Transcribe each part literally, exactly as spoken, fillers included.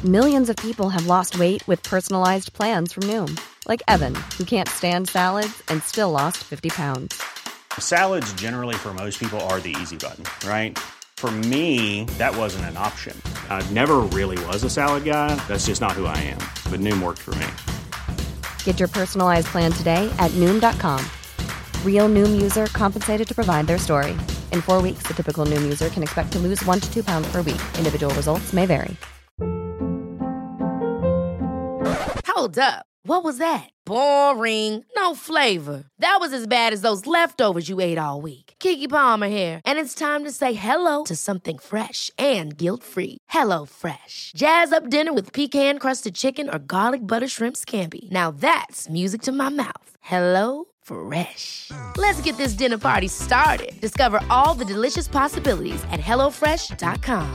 Millions of people have lost weight with personalized plans from Noom. Like Evan, who can't stand salads and still lost fifty pounds. Salads generally for most people are the easy button, right? For me, that wasn't an option. I never really was a salad guy. That's just not who I am. But Noom worked for me. Get your personalized plan today at Noom dot com. Real Noom user compensated to provide their story. In four weeks, the typical Noom user can expect to lose one to two pounds per week. Individual results may vary. Hold up. What was that? Boring. No flavor. That was as bad as those leftovers you ate all week. Keke Palmer here, and it's time to say hello to something fresh and guilt-free. Hello Fresh. Jazz up dinner with pecan-crusted chicken or garlic butter shrimp scampi. Now that's music to my mouth. Hello Fresh. Let's get this dinner party started. Discover all the delicious possibilities at hello fresh dot com.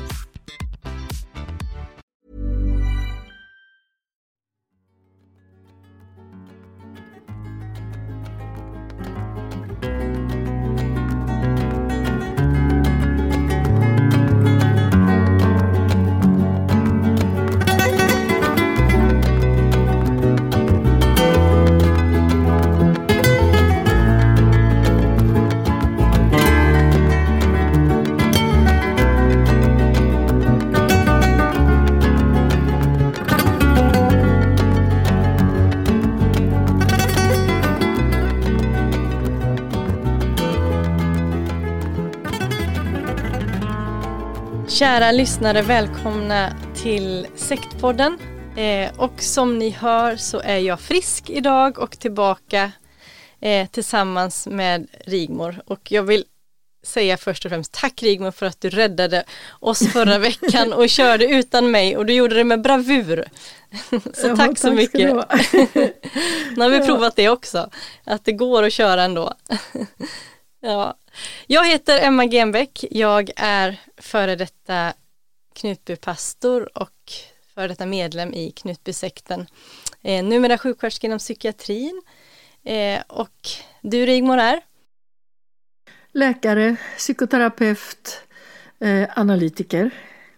Kära lyssnare, välkomna till Sektpodden. Eh, och som ni hör så är jag frisk idag och tillbaka eh, tillsammans med Rigmor. Och jag vill säga först och främst tack Rigmor för att du räddade oss förra veckan och körde utan mig. Och du gjorde det med bravur. Så ja, tack så tack mycket. Nu har vi ja. provat det också. Att det går att köra ändå. Ja. Jag heter Emma Genbeck. Jag är före detta Knutbypastor och före detta medlem i Knutbysekten. Eh, numera sjuksköterska inom psykiatrin. Eh, och du Rigmor är? Läkare, psykoterapeut, eh, analytiker.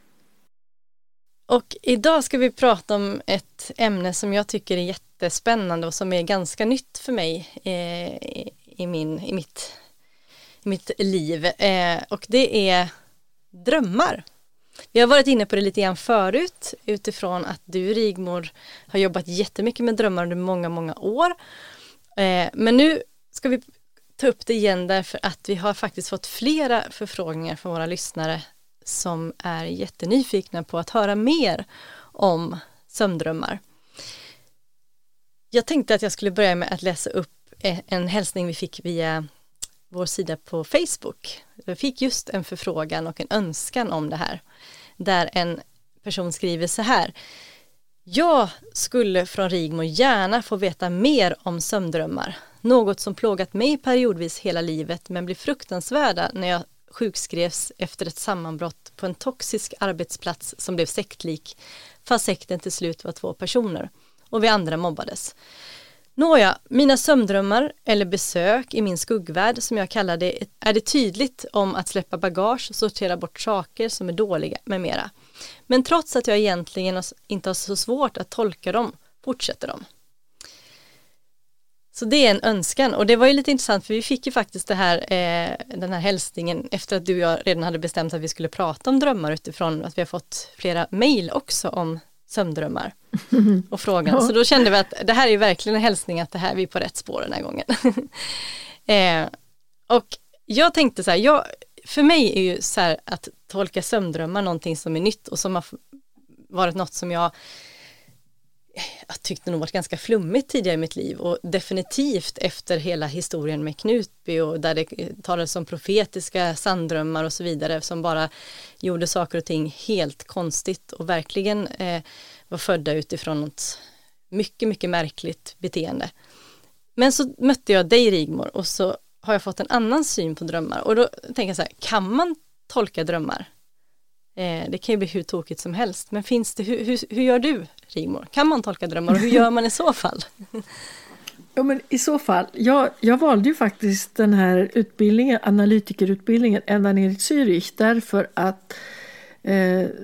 Och idag ska vi prata om ett ämne som jag tycker är jättespännande och som är ganska nytt för mig eh, i, i, min, i mitt i mitt liv eh, och det är drömmar. Vi har varit inne på det lite grann förut utifrån att du Rigmor har jobbat jättemycket med drömmar under många, många år. Eh, men nu ska vi ta upp det igen därför att vi har faktiskt fått flera förfrågningar från våra lyssnare som är jättenyfikna på att höra mer om sömndrömmar. Jag tänkte att jag skulle börja med att läsa upp en hälsning vi fick via vår sida på Facebook. Jag fick just en förfrågan och en önskan om det här. Där en person skriver så här. Jag skulle från Rigmor gärna få veta mer om sömndrömmar. Något som plågat mig periodvis hela livet men blir fruktansvärda när jag sjukskrevs efter ett sammanbrott på en toxisk arbetsplats som blev sektlik. Fast sekten till slut var två personer. Och vi andra mobbades. Nåja, mina sömndrömmar eller besök i min skuggvärld som jag kallar det är det tydligt om att släppa bagage, sortera bort saker som är dåliga med mera. Men trots att jag egentligen inte har så svårt att tolka dem, fortsätter de. Så det är en önskan och det var ju lite intressant för vi fick ju faktiskt det här, eh, den här hälsningen efter att du och jag redan hade bestämt att vi skulle prata om drömmar utifrån att vi har fått flera mejl också om sömndrömmar och frågan. Ja. Så då kände vi att det här är ju verkligen en hälsning att det här vi är på rätt spår den här gången. eh, och jag tänkte så här, jag, för mig är ju så här att tolka sömndrömmar någonting som är nytt och som har varit något som jag jag tyckte nog varit ganska flummigt tidigare i mitt liv och definitivt efter hela historien med Knutby och där det talades om profetiska sanddrömmar och så vidare som bara gjorde saker och ting helt konstigt och verkligen eh, var födda utifrån något mycket, mycket märkligt beteende. Men så mötte jag dig Rigmor och så har jag fått en annan syn på drömmar och då tänker jag så här, kan man tolka drömmar? Eh, det kan ju bli hur tokigt som helst. Men finns det, hur, hur, hur gör du, Rigmor? Kan man tolka drömmar och hur gör man i så fall? Ja, men i så fall, jag, jag valde ju faktiskt den här utbildningen, analytikerutbildningen ända ner i Zürich därför att eh,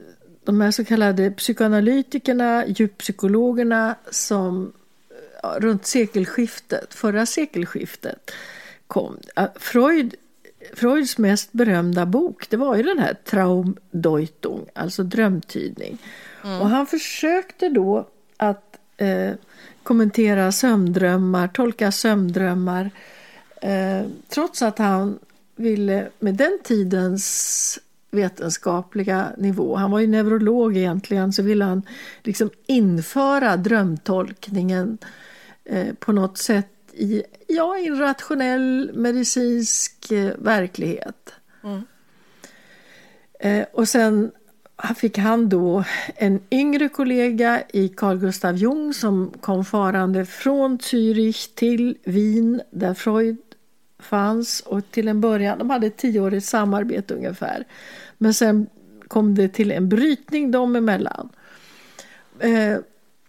de här så kallade psykoanalytikerna, djuppsykologerna som ja, runt sekelskiftet, förra sekelskiftet kom. Freud, Freuds mest berömda bok, det var ju den här Traumdeutung, alltså drömtydning. Mm. Och han försökte då att eh, kommentera sömndrömmar, tolka sömndrömmar, eh, trots att han ville med den tidens vetenskapliga nivå, han var ju neurolog egentligen, så ville han liksom införa drömtolkningen eh, på något sätt i, ja, i en rationell medicinsk eh, verklighet. Mm. Eh, och sen fick han då en yngre kollega i Carl Gustav Jung som kom farande från Zürich till Wien där Freud fanns, och till en början, de hade ett tioårigt samarbete ungefär, men sen kom det till en brytning dem emellan. Eh,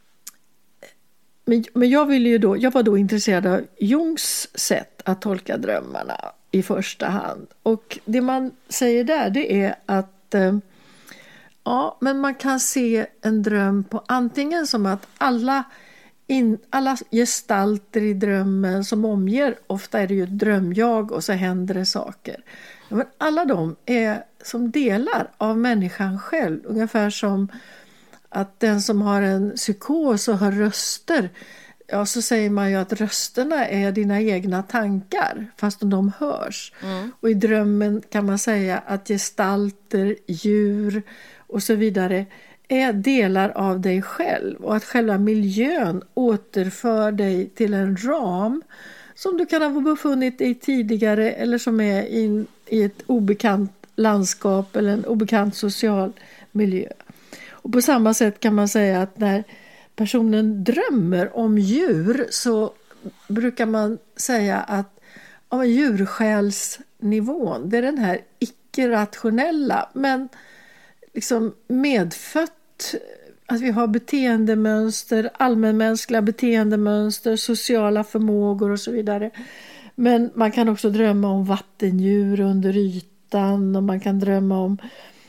men, men jag ville ju då, jag var då intresserad av Jungs sätt att tolka drömmarna i första hand, och det man säger där, det är att eh, ja, men man kan se en dröm på antingen som att alla In, alla gestalter i drömmen som omger, ofta är det ju ett drömjag och så händer det saker. Ja, men alla de är som delar av människan själv. Ungefär som att den som har en psykos och har röster, ja, så säger man ju att rösterna är dina egna tankar fast de hörs. Mm. Och i drömmen kan man säga att gestalter, djur och så vidare är delar av dig själv, och att själva miljön återför dig till en ram som du kan ha befunnit dig tidigare eller som är in, i ett obekant landskap eller en obekant social miljö. Och på samma sätt kan man säga att när personen drömmer om djur så brukar man säga att ja, djursjälsnivån, det är den här icke-rationella men liksom medfött, att vi har beteendemönster, allmänmänskliga beteendemönster, sociala förmågor och så vidare. Men man kan också drömma om vattendjur under ytan, och man kan drömma om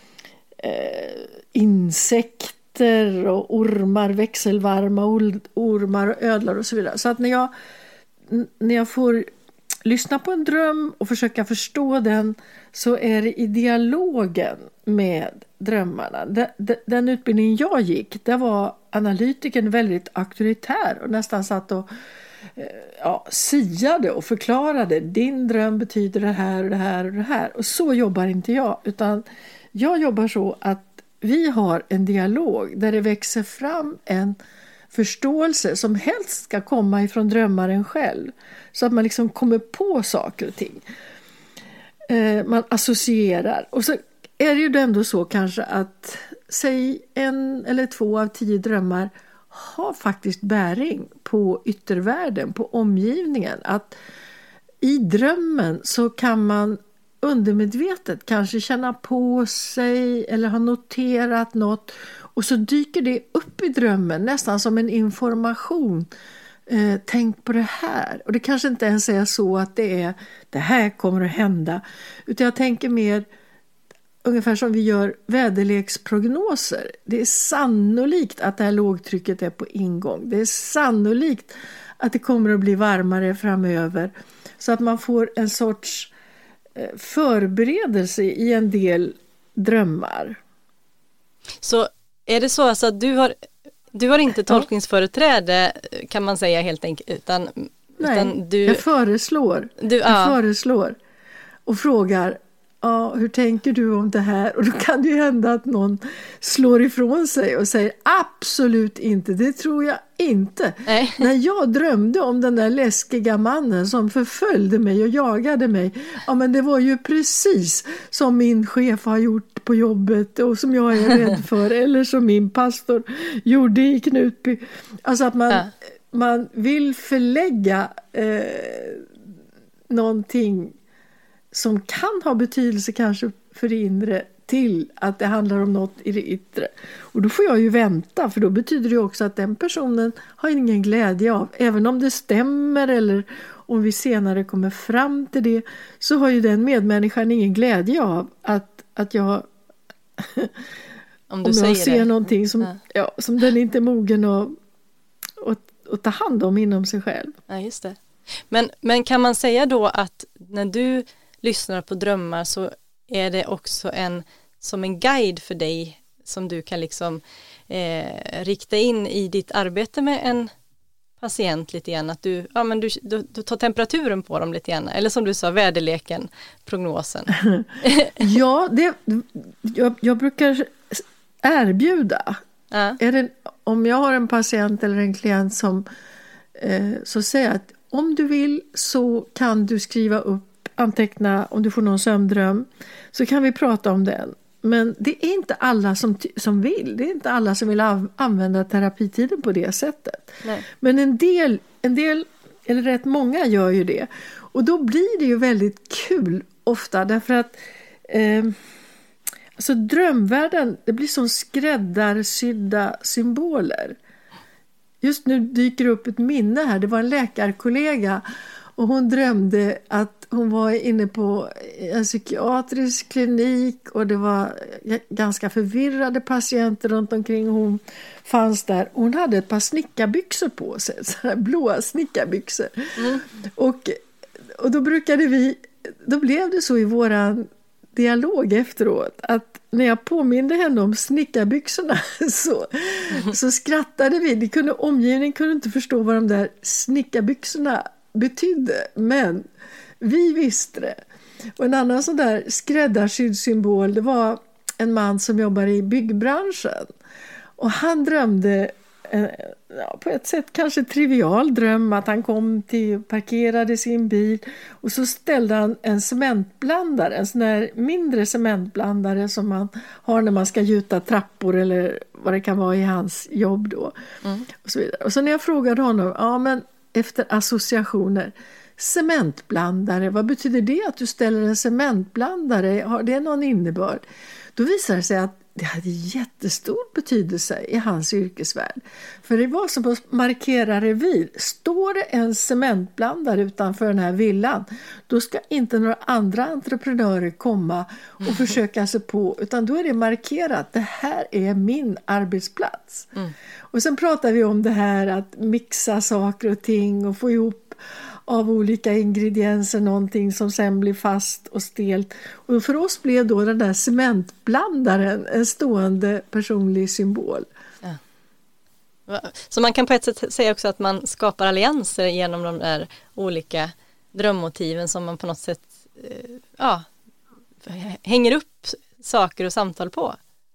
eh, insekter och ormar, växelvarma ormar och ödlor och så vidare. Så att när jag, när jag får lyssna på en dröm och försöka förstå den, så är det i dialogen med drömmarna. Den utbildning jag gick, där var analytikern väldigt auktoritär och nästan satt och ja, siade och förklarade, din dröm betyder det här och det här och det här. Och så jobbar inte jag, utan jag jobbar så att vi har en dialog där det växer fram en förståelse som helst ska komma ifrån drömmaren själv, så att man liksom kommer på saker och ting. Eh, man associerar, och så är det ju ändå så kanske att säg en eller två av tio drömmar har faktiskt bäring på yttervärlden, på omgivningen. Att i drömmen så kan man undermedvetet kanske känna på sig eller ha noterat något, och så dyker det upp i drömmen nästan som en information. Eh, tänk på det här. Och det kanske inte ens är så att det är det här kommer att hända, utan jag tänker mer ungefär som vi gör väderleksprognoser. Det är sannolikt att det här lågtrycket är på ingång. Det är sannolikt att det kommer att bli varmare framöver, så att man får en sorts eh, förberedelse i en del drömmar. Så är det så alltså att du har, du har inte tolkningsföreträde, kan man säga helt enkelt, utan, Nej, utan du... jag föreslår, du, jag ja. föreslår och frågar, ja, hur tänker du om det här? Och då kan det ju hända att någon slår ifrån sig och säger absolut inte, det tror jag inte. Nej. När jag drömde om den där läskiga mannen som förföljde mig och jagade mig, ja, men det var ju precis som min chef har gjort på jobbet och som jag är rädd för, eller som min pastor gjorde i Knutby. Alltså att man, ja. man vill förlägga eh, någonting som kan ha betydelse kanske för det inre till att det handlar om något i det yttre. Och då får jag ju vänta, för då betyder det också att den personen har ingen glädje av. Även om det stämmer eller om vi senare kommer fram till det, så har ju den medmänniskan ingen glädje av att, att jag Om, du om jag säger ser det. någonting som, Ja. ja, som den inte är mogen att, att, att ta hand om inom sig själv. Ja, just det. Men, men kan man säga då att när du lyssnar på drömmar så är det också en som en guide för dig som du kan liksom eh, rikta in i ditt arbete med en patient lite grann, att du, ja, men du, du, du tar temperaturen på dem lite grann, eller som du sa, väderleken, prognosen. Ja, det, jag, jag brukar erbjuda. Ja. Är det, om jag har en patient eller en klient som eh, så säger att om du vill så kan du skriva upp, anteckna om du får någon sömndröm, så kan vi prata om den. Men det är inte alla som, som vill. Det är inte alla som vill av, använda terapitiden på det sättet. Nej. Men en del, en del, eller rätt många gör ju det. Och då blir det ju väldigt kul ofta. Därför att eh, alltså drömvärlden, det blir som skräddarsydda symboler. Just nu dyker upp ett minne här. Det var en läkarkollega och hon drömde att hon var inne på en psykiatrisk klinik och det var ganska förvirrade patienter runt omkring. Hon fanns där. Hon hade ett par snickarbyxor på sig, så här blåa snickarbyxor. Mm. Och, och då brukade vi, då blev det så i våran dialog efteråt att när jag påminde henne om snickarbyxorna så, mm. så skrattade vi. Det kunde, omgivningen kunde inte förstå vad de där snickarbyxorna betydde, men vi visste det. Och en annan sån där skräddarsydd symbol, det var en man som jobbar i byggbranschen. Och han drömde eh, ja, på ett sätt kanske trivial dröm att han kom till, parkerade sin bil och så ställde han en cementblandare, en sån där mindre cementblandare som man har när man ska gjuta trappor eller vad det kan vara i hans jobb då. Mm. Och så vidare. Och så när jag frågade honom, ja men efter associationer, cementblandare, vad betyder det att du ställer en cementblandare? Har det någon innebörd? Då visar det sig att det hade jättestor betydelse i hans yrkesvärld. För det var som att markera revir. Står det en cementblandare utanför den här villan, då ska inte några andra entreprenörer komma och mm. försöka sig på, utan då är det markerat, det här är min arbetsplats. Mm. Och sen pratar vi om det här att mixa saker och ting och få ihop av olika ingredienser någonting som sen blir fast och stelt. Och för oss blev då den där cementblandaren en stående personlig symbol. Ja. Så man kan på ett sätt säga också att man skapar allianser genom de där olika drömmotiven som man på något sätt ja, hänger upp saker och samtal på.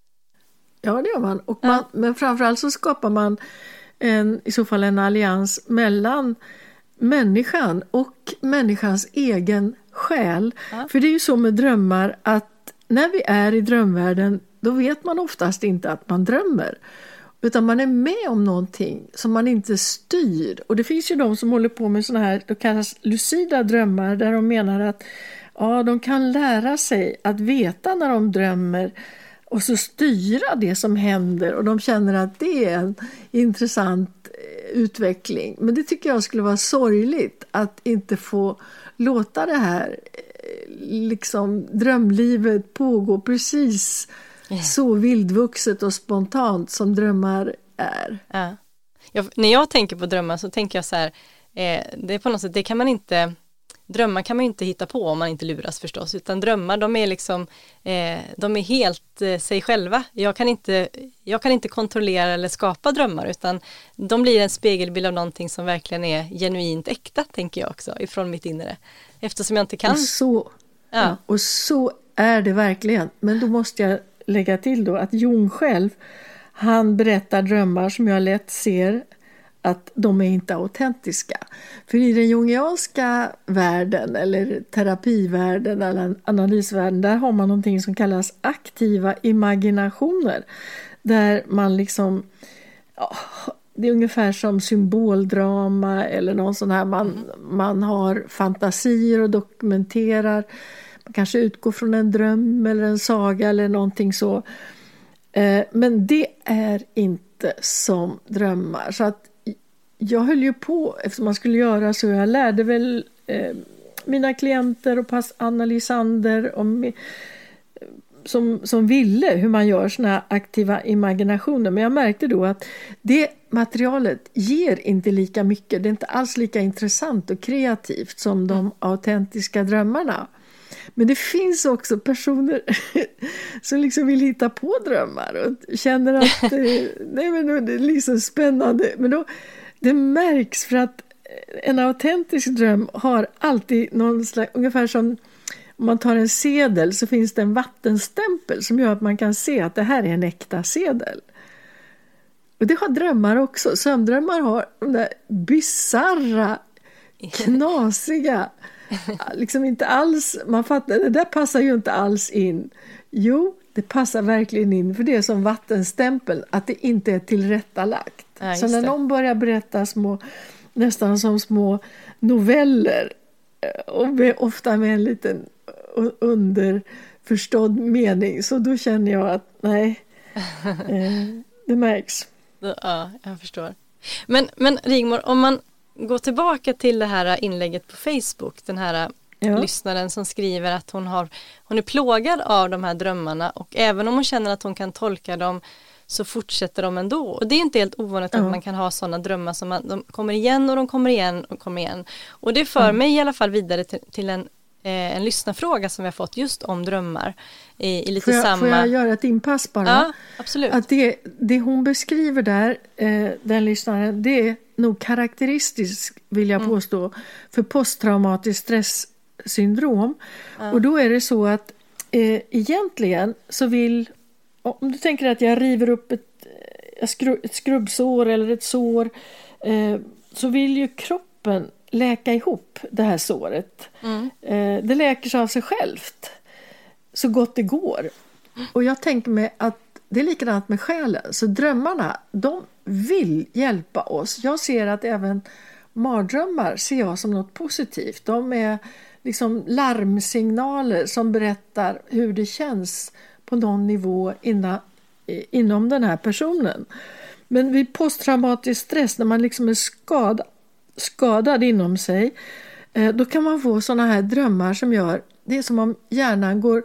Ja, det gör man. Och man ja. Men framförallt så skapar man en, i så fall en allians mellan människan och människans egen själ. Ja. För det är ju så med drömmar att när vi är i drömvärlden, då vet man oftast inte att man drömmer. Utan man är med om någonting som man inte styr. Och det finns ju de som håller på med såna här, det kallas lucida drömmar, där de menar att ja, de kan lära sig att veta när de drömmer och så styra det som händer. Och de känner att det är en intressant utveckling. Men det tycker jag skulle vara sorgligt att inte få låta det här liksom drömlivet pågå precis yeah. så vildvuxet och spontant som drömmar är. Ja. Jag, när jag tänker på drömmar så tänker jag så här, eh, det är på något sätt, det kan man inte, drömmar kan man inte hitta på om man inte luras förstås, utan drömmar de är liksom eh, de är helt eh, sig själva. Jag kan inte jag kan inte kontrollera eller skapa drömmar, utan de blir en spegelbild av någonting som verkligen är genuint äkta, tänker jag också, ifrån mitt inre. Eftersom jag inte kan. Och så, ja. Ja, och så är det verkligen. Men då måste jag lägga till då att Jung själv, han berättar drömmar som jag lätt ser att de är inte autentiska. För i den jungianska världen eller terapivärlden eller analysvärlden, där har man någonting som kallas aktiva imaginationer. Där man liksom, ja, det är ungefär som symboldrama eller någon sån här, man, mm. man har fantasier och dokumenterar. Man kanske utgår från en dröm eller en saga eller någonting så. Eh, men det är inte som drömmar. Så att jag höll ju på, eftersom man skulle göra så, jag lärde väl eh, mina klienter och pass Anna Lisander och mi, som, som ville hur man gör såna aktiva imaginationer. Men jag märkte då att det materialet ger inte lika mycket. Det är inte alls lika intressant och kreativt som de autentiska drömmarna. Men det finns också personer som liksom vill hitta på drömmar och känner att nej, men det är liksom spännande. Men då, det märks för att en autentisk dröm har alltid någon slags, ungefär som om man tar en sedel så finns det en vattenstämpel som gör att man kan se att det här är en äkta sedel. Och det har drömmar också. Sömndrömmar har de där bizarra, knasiga, liksom inte alls, man fattar, det där passar ju inte alls in. Jo, det passar verkligen in, för det är som vattenstämpel att det inte är tillrättalagt. Ja, så när det. Någon börjar berätta små, nästan som små noveller, och med, ofta med en liten underförstådd mening, så då känner jag att nej, eh, det märks. Ja, jag förstår. Men, men Rigmor, om man går tillbaka till det här inlägget på Facebook, den här ja. lyssnaren som skriver att hon, har, hon är plågad av de här drömmarna, och även om hon känner att hon kan tolka dem så fortsätter de ändå. Och det är inte helt ovanligt ja. att man kan ha sådana drömmar som man, de kommer igen och de kommer igen och kommer igen. Och det för ja. mig i alla fall vidare till, till en, eh, en lyssnarfråga som vi har fått just om drömmar. I, i lite får, jag, samma... får jag göra ett inpass bara? Ja, absolut. Att det, det hon beskriver där, eh, den lyssnaren, det är nog karaktäristiskt, vill jag mm. påstå, för posttraumatiskt stresssyndrom. Ja. Och då är det så att eh, egentligen så vill, om du tänker att jag river upp ett, ett skrubbsår eller ett sår, eh, så vill ju kroppen läka ihop det här såret. Mm. Eh, det läker sig av sig självt så gott det går. Och jag tänker mig att det är likadant med själen. Så drömmarna, de vill hjälpa oss. Jag ser att även mardrömmar ser jag som något positivt. De är liksom larmsignaler som berättar hur det känns på någon nivå innan, inom den här personen. Men vid posttraumatisk stress, när man liksom är skad, skadad inom sig, då kan man få såna här drömmar som gör, det är som om hjärnan går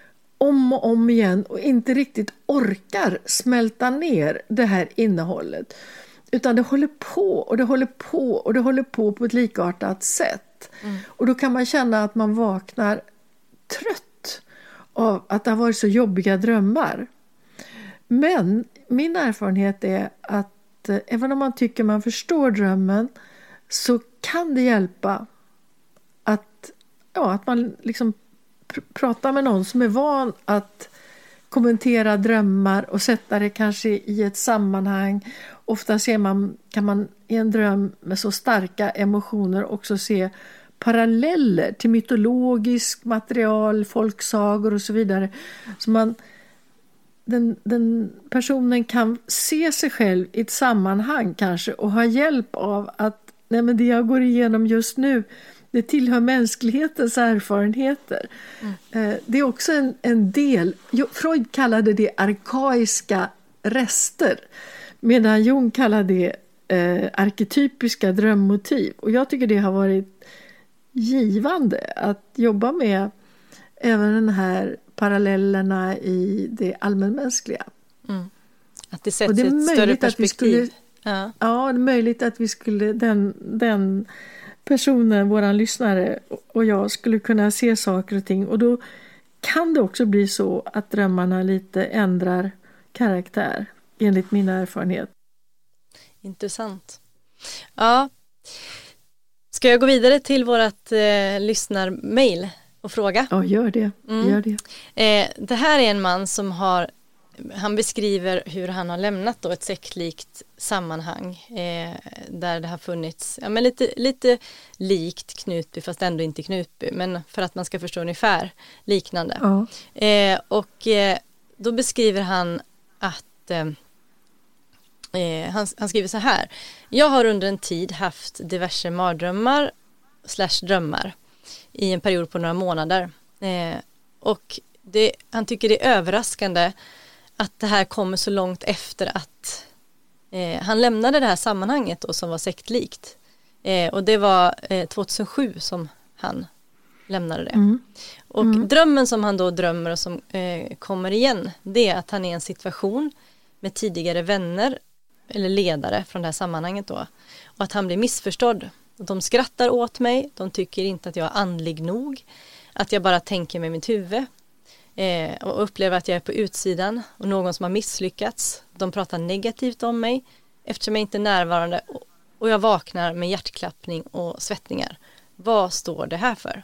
om och om igen och inte riktigt orkar smälta ner det här innehållet. Utan det håller på och det håller på och det håller på på ett likartat sätt. Mm. Och då kan man känna att man vaknar trött av att det har varit så jobbiga drömmar. Men min erfarenhet är att eh, även om man tycker man förstår drömmen, så kan det hjälpa att, ja, att man liksom pr- pratar med någon som är van att kommentera drömmar och sätta det kanske i ett sammanhang. Ofta ser man, kan man i en dröm med så starka emotioner också se paralleller till mytologisk material, folksagor och så vidare. Så man, den, den personen kan se sig själv i ett sammanhang kanske och ha hjälp av att nej, men det jag går igenom just nu, det tillhör mänsklighetens erfarenheter. Mm. Det är också en, en del, Freud kallade det arkaiska rester, medan Jung kallade det eh, arketypiska drömmotiv. Och jag tycker det har varit givande att jobba med även den här parallellerna i det allmänmänskliga. Mm. Att det sätts i ett större perspektiv. Skulle, ja. ja, det är möjligt att vi skulle, den, den personen, våran lyssnare och jag skulle kunna se saker och ting. Och då kan det också bli så att drömmarna lite ändrar karaktär, enligt min erfarenhet. Intressant. Ja. Ska jag gå vidare till vårat eh, lyssnarmail och fråga? Ja, gör det. Mm. Gör det. Eh, det här är en man som har, han beskriver hur han har lämnat då ett sektlikt sammanhang eh, där det har funnits, ja, men lite, lite likt Knutby, fast ändå inte Knutby, men för att man ska förstå ungefär liknande. Ja. Eh, och eh, då beskriver han att eh, Eh, han, han skriver så här: jag har under en tid haft diverse mardrömmar slash drömmar i en period på några månader. Eh, och det, han tycker det är överraskande att det här kommer så långt efter att eh, han lämnade det här sammanhanget då, som var sektlikt. Eh, och det var eh, tjugohundrasju som han lämnade det. Mm. Och mm. drömmen som han då drömmer och som eh, kommer igen, det är att han är i en situation med tidigare vänner eller ledare från det här sammanhanget då. Och att han blir missförstådd. Och de skrattar åt mig, de tycker inte att jag är andlig nog, att jag bara tänker med mitt huvud. Eh, och upplever att jag är på utsidan och någon som har misslyckats. De pratar negativt om mig eftersom jag inte är närvarande och, och jag vaknar med hjärtklappning och svettningar. Vad står det här för?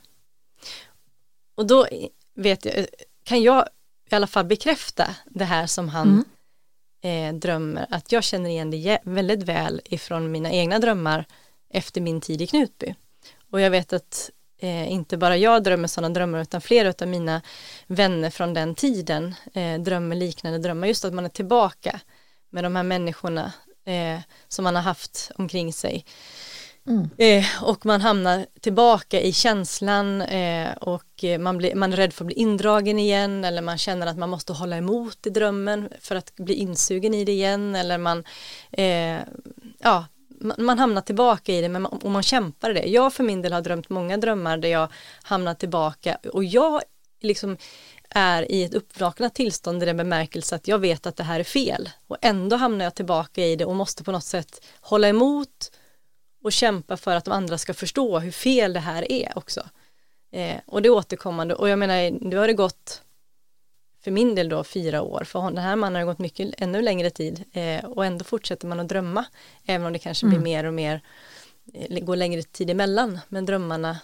Och då vet jag, kan jag i alla fall bekräfta det här som han mm. eh, drömmer. Att jag känner igen det väldigt väl ifrån mina egna drömmar efter min tid i Knutby. Och jag vet att eh, inte bara jag drömmer sådana drömmar utan flera av mina vänner från den tiden eh, drömmer liknande drömmar. Just att man är tillbaka med de här människorna eh, som man har haft omkring sig. Mm. Eh, och man hamnar tillbaka i känslan eh, och man, blir, man är rädd för att bli indragen igen, eller man känner att man måste hålla emot i drömmen för att bli insugen i det igen, eller man eh, ja, man, man hamnar tillbaka i det, men man, och man kämpar i det. Jag för min del har drömt många drömmar där jag hamnar tillbaka och jag liksom är i ett uppvaknat tillstånd i den bemärkelse att jag vet att det här är fel och ändå hamnar jag tillbaka i det och måste på något sätt hålla emot och kämpa för att de andra ska förstå hur fel det här är också. Eh, och det är återkommande. Och jag menar, nu har det gått för min del då fyra år. För den här mannen har gått mycket, ännu längre tid. Eh, och ändå fortsätter man att drömma. Även om det kanske blir mm. mer och mer, eh, går längre tid emellan. Men drömmarna,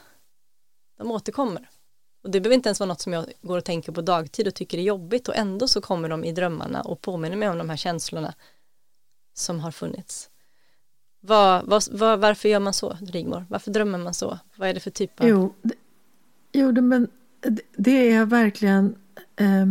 de återkommer. Och det behöver inte ens vara något som jag går och tänker på dagtid och tycker är jobbigt. Och ändå så kommer de i drömmarna och påminner mig om de här känslorna som har funnits. Vad, vad, vad, varför gör man så, Rigmor? Varför drömmer man så? Vad är det för typ av... Jo, det, jo det, men det är verkligen eh,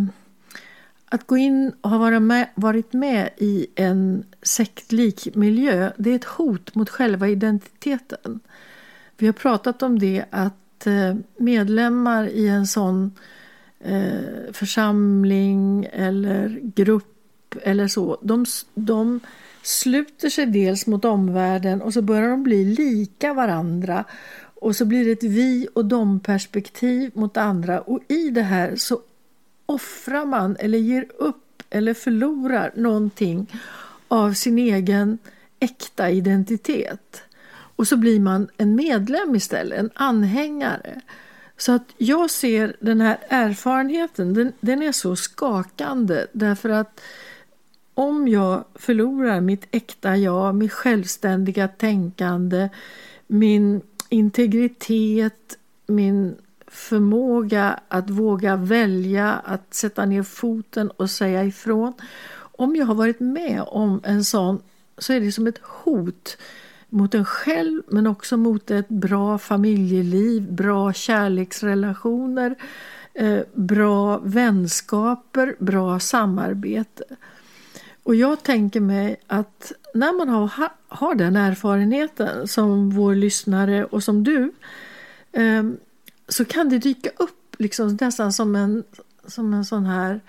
att gå in och ha varit med, varit med i en sektlik miljö. Det är ett hot mot själva identiteten. Vi har pratat om det att eh, medlemmar i en sån eh, församling eller grupp eller så, de... de sluter sig dels mot omvärlden och så börjar de bli lika varandra och så blir det ett vi och dom perspektiv mot andra, och i det här så offrar man eller ger upp eller förlorar någonting av sin egen äkta identitet, och så blir man en medlem istället, en anhängare. Så att jag ser den här erfarenheten, den, den är så skakande, därför att om jag förlorar mitt äkta jag, mitt självständiga tänkande, min integritet, min förmåga att våga välja, att sätta ner foten och säga ifrån. Om jag har varit med om en sån, så är det som ett hot mot en själv, men också mot ett bra familjeliv, bra kärleksrelationer, eh, bra vänskaper, bra samarbete. Och jag tänker mig att när man har, har den erfarenheten som vår lyssnare och som du, eh, så kan det dyka upp liksom nästan som en, som en sån här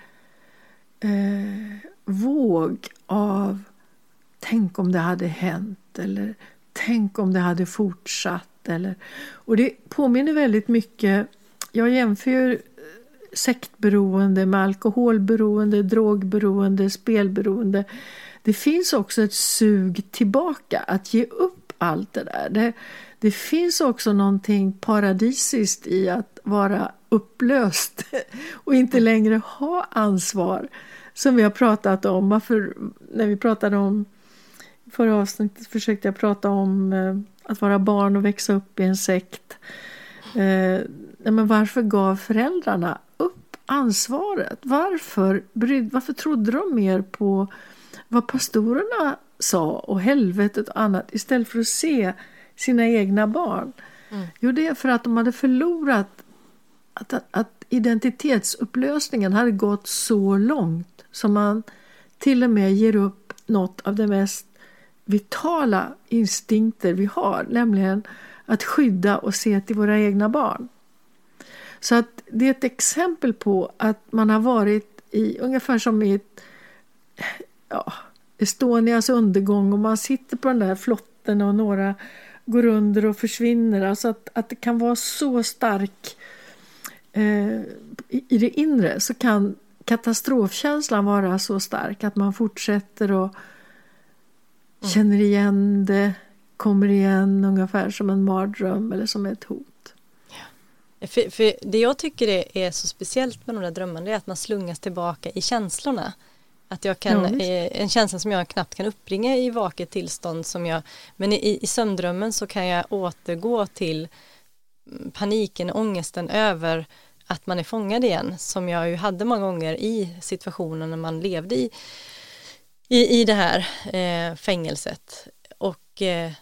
eh, våg av tänk om det hade hänt, eller tänk om det hade fortsatt. Eller, och det påminner väldigt mycket, jag jämför sektberoende med alkoholberoende, drogberoende, spelberoende. Det finns också ett sug tillbaka, att ge upp allt det där. Det, det finns också någonting paradisiskt i att vara upplöst och inte längre ha ansvar, som vi har pratat om. Varför, när vi pratade om förra avsnittet försökte jag prata om eh, att vara barn och växa upp i en sekt. Eh, men varför gav föräldrarna upp ansvaret? Varför, varför trodde de mer på vad pastorerna sa och helvetet och annat istället för att se sina egna barn? Mm. Jo, det är för att de hade förlorat att, att identitetsupplösningen hade gått så långt som man till och med ger upp något av det mest vitala instinkter vi har, nämligen att skydda och se till våra egna barn. Så att det är ett exempel på att man har varit i ungefär som i ett, ja, Estonias undergång, och man sitter på den där flotten och några går under och försvinner. Alltså att, att det kan vara så stark eh, i det inre så kan katastrofkänslan vara så stark att man fortsätter och mm. känner igen det, kommer igen ungefär som en mardröm eller som ett hot. Ja. För, för det jag tycker är, är så speciellt med de där drömmarna är att man slungas tillbaka i känslorna. Att jag kan, ja, en känsla som jag knappt kan uppbringa i vaket tillstånd som jag, men i, i sömndrömmen så kan jag återgå till paniken, ångesten över att man är fångad igen, som jag ju hade många gånger i situationen när man levde i, i, i det här eh, fängelset. Och eh,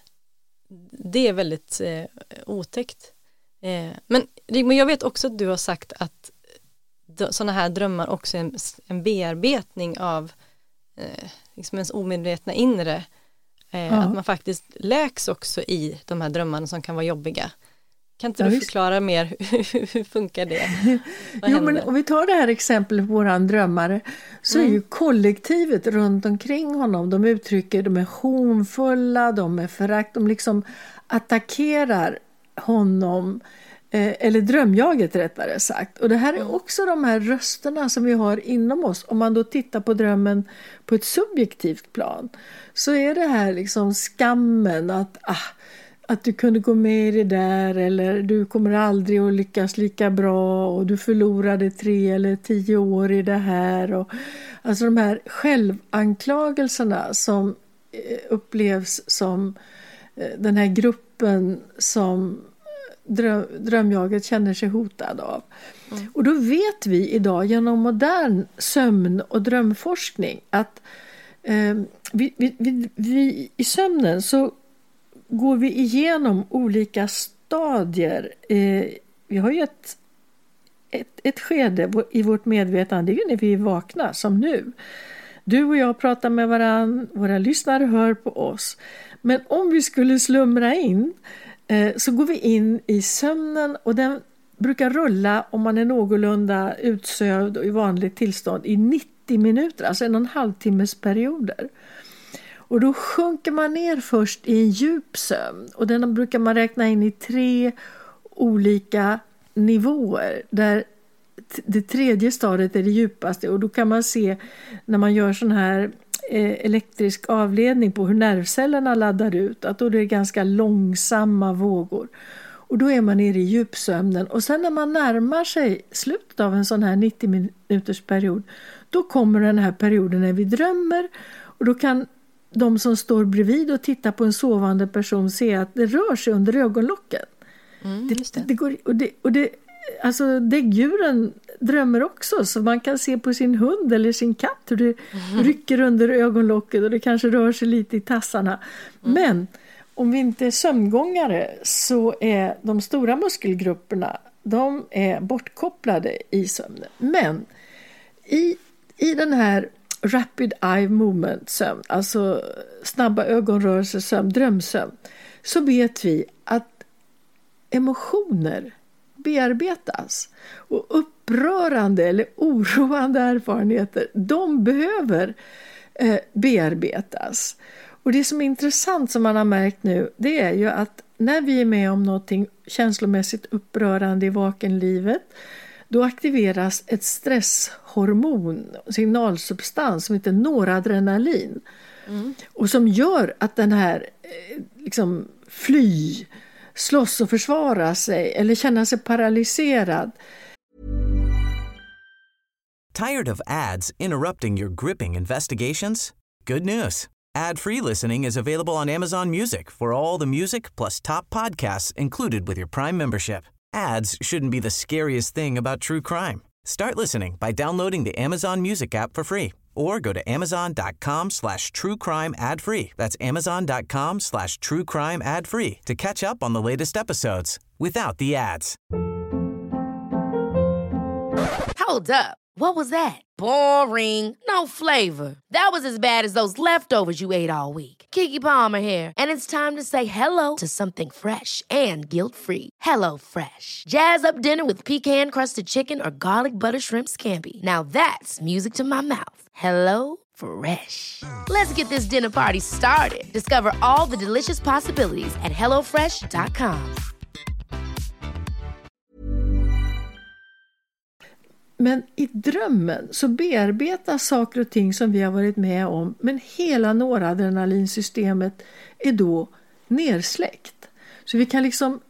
det är väldigt eh, otäckt. Eh, men Rigmor, jag vet också att du har sagt att sådana här drömmar också är en, en bearbetning av eh, liksom ens omedvetna inre. Eh, ja. Att man faktiskt läks också i de här drömmarna som kan vara jobbiga. Kan inte ja, du förklara mer hur, hur funkar det? Jo, men om vi tar det här exemplet på våran drömmare så mm. är ju kollektivet runt omkring honom, de uttrycker, de är hånfulla, de är förakt, de liksom attackerar honom, eh, eller drömjaget rättare sagt. Och det här är också de här rösterna som vi har inom oss. Om man då tittar på drömmen på ett subjektivt plan så är det här liksom skammen att ah, att du kunde gå med i det där, eller du kommer aldrig att lyckas lika bra och du förlorade tre eller tio år i det här. Och, alltså de här självanklagelserna som upplevs som den här gruppen som dröm, drömjaget känner sig hotad av. Mm. Och då vet vi idag genom modern sömn- och drömforskning att eh, vi, vi, vi, vi i sömnen så går vi igenom olika stadier. Eh, vi har ju ett, ett, ett skede i vårt medvetande, det är ju när vi vaknar som nu. Du och jag pratar med varann, våra lyssnare hör på oss. Men om vi skulle slumra in eh, så går vi in i sömnen och den brukar rulla om man är någorlunda utsövd och i vanligt tillstånd i nittio minuter, alltså en och en halvtimmes perioder. Och då sjunker man ner först i en djup sömn. Och den brukar man räkna in i tre olika nivåer. Där det tredje stadiet är det djupaste. Och då kan man se när man gör sån här eh, elektrisk avledning på hur nervcellerna laddar ut. Att då är det ganska långsamma vågor. Och då är man nere i djupsömnen. Och sen när man närmar sig slutet av en sån här nittio minuters period. Då kommer den här perioden när vi drömmer. Och då kan de som står bredvid och tittar på en sovande person se att det rör sig under ögonlocken. Mm, det, det. Det går, och det, och det, alltså däggdjuren drömmer också, så man kan se på sin hund eller sin katt hur det mm. rycker under ögonlocket och det kanske rör sig lite i tassarna. Mm. Men om vi inte är sömngångare så är de stora muskelgrupperna, de är bortkopplade i sömnen. Men i, i den här rapid eye movement sömn, alltså snabba ögonrörelser sömn, drömsömn, så vet vi att emotioner bearbetas och upprörande eller oroande erfarenheter, de behöver eh, bearbetas. Och det som är intressant som man har märkt nu, det är ju att när vi är med om någonting känslomässigt upprörande i vakenlivet, då aktiveras ett stresshormon, signalsubstans som heter noradrenalin. Mm. Och som gör att den här liksom fly, slåss och försvara sig eller känna sig paralyserad. Tired of ads interrupting your gripping investigations? Good news. Ad-free listening is available on Amazon Music for all the music plus top podcasts included with your Prime membership. Ads shouldn't be the scariest thing about true crime. Start listening by downloading the Amazon Music app for free or go to amazon.com slash true crime ad free. That's amazon.com slash true crime ad free to catch up on the latest episodes without the ads. Hold up. What was that? Boring. No flavor. That was as bad as those leftovers you ate all week. Keke Palmer here, and it's time to say hello to something fresh and guilt-free. Hello Fresh. Jazz up dinner with pecan-crusted chicken or garlic butter shrimp scampi. Now that's music to my mouth. Hello Fresh. Let's get this dinner party started. Discover all the delicious possibilities at hello fresh dot com. Men i drömmen så bearbetas saker och ting som vi har varit med om, men hela noradrenalinsystemet är då nersläckt. Så vi kan liksom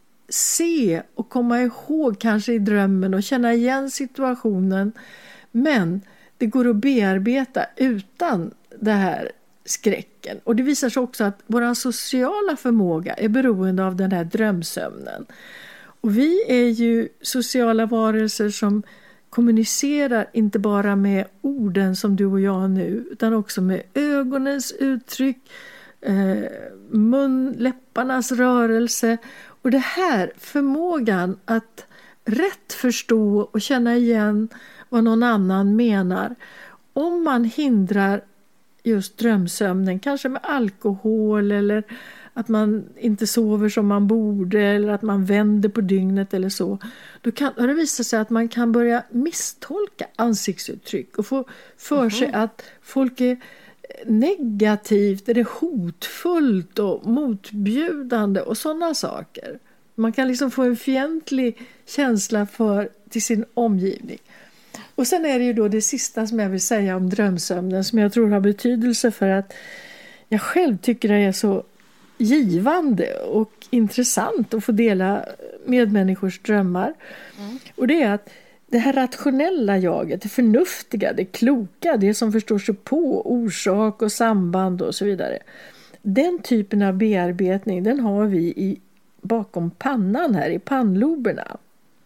se och komma ihåg kanske i drömmen och känna igen situationen, men det går att bearbeta utan det här skräcken. Och det visar sig också att vår sociala förmåga är beroende av den här drömsömnen. Och vi är ju sociala varelser som kommunicerar inte bara med orden som du och jag nu, utan också med ögonens uttryck, eh, mun, läpparnas rörelse. Och det här förmågan att rätt förstå och känna igen vad någon annan menar, om man hindrar just drömsömnen, kanske med alkohol eller att man inte sover som man borde eller att man vänder på dygnet eller så, då kan då det visa sig att man kan börja misstolka ansiktsuttryck och få för mm. sig att folk är negativt eller hotfullt och motbjudande och sådana saker. Man kan liksom få en fientlig känsla för till sin omgivning. Och sen är det ju då det sista som jag vill säga om drömsömnen, som jag tror har betydelse för att jag själv tycker det är så givande och intressant att få dela medmänniskors drömmar. Mm. Och det är att det här rationella jaget, det förnuftiga, det kloka, det som förstår sig på orsak och samband och så vidare. Den typen av bearbetning, den har vi i, bakom pannan här, i pannloberna.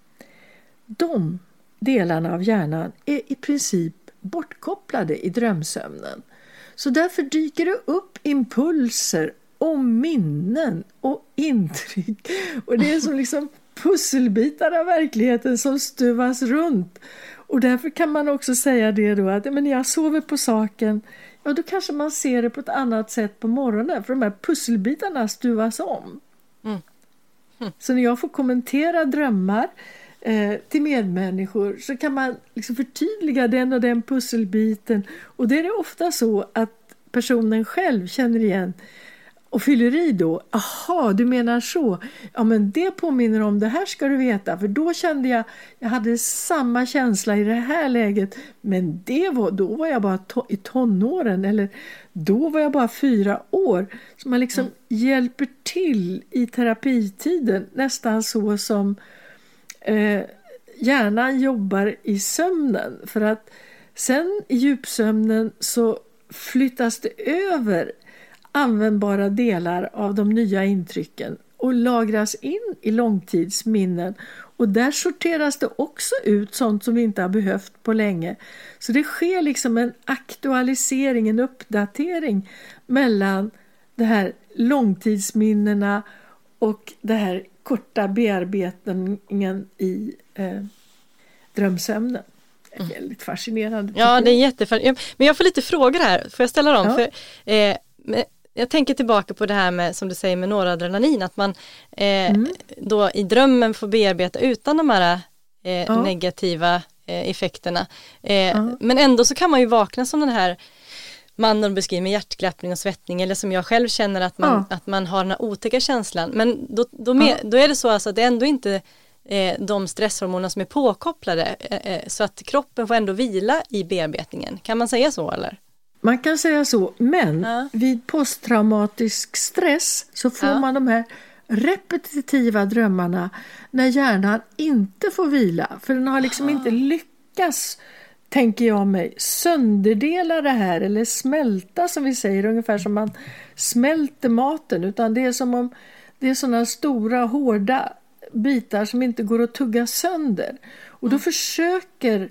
De delarna av hjärnan är i princip bortkopplade i drömsömnen. Så därför dyker det upp impulser och minnen och intryck. Och det är som liksom pusselbitar av verkligheten som stuvas runt. Och därför kan man också säga det då att men när jag sover på saken, ja då kanske man ser det på ett annat sätt på morgonen. För de här pusselbitarna stuvas om. Mm. Mm. Så när jag får kommentera drömmar eh, till medmänniskor så kan man liksom förtydliga den och den pusselbiten. Och det är det ofta så att personen själv känner igen och fyller i då. Aha, du menar så. Ja, men det påminner om det här, ska du veta. För då kände jag, jag hade samma känsla i det här läget. Men det var, då var jag bara to- i tonåren. Eller då var jag bara fyra år. Så man liksom mm. hjälper till i terapitiden. Nästan så som eh, hjärnan jobbar i sömnen. För att sen i djupsömnen så flyttas det över användbara delar av de nya intrycken och lagras in i långtidsminnen. Och där sorteras det också ut sånt som vi inte har behövt på länge. Så det sker liksom en aktualisering, en uppdatering mellan det här långtidsminnena och det här korta bearbetningen i eh, drömsömnen. Det är väldigt fascinerande. Ja, det är jättefascinerande. Men jag får lite frågor här. Får jag ställa dem? Ja. För, eh, jag tänker tillbaka på det här med, som du säger, med noradrenalin. Att man eh, mm. då i drömmen får bearbeta utan de här eh, ja. negativa eh, effekterna. Eh, ja. Men ändå så kan man ju vakna som den här mannen beskriver med hjärtklappning och svettning. Eller som jag själv känner att man, ja. att man har den här otäcka känslan. Men då, då, med, ja. då är det så alltså att det ändå inte eh, de stresshormoner som är påkopplade. Eh, så att kroppen får ändå vila i bearbetningen. Kan man säga så eller? Man kan säga så, men ja. vid posttraumatisk stress så får ja. man de här repetitiva drömmarna när hjärnan inte får vila. För den har liksom ja. inte lyckats, tänker jag mig, sönderdela det här eller smälta, som vi säger, ungefär som man smälter maten. Utan det är som om det är sådana stora, hårda bitar som inte går att tugga sönder. Och då mm. försöker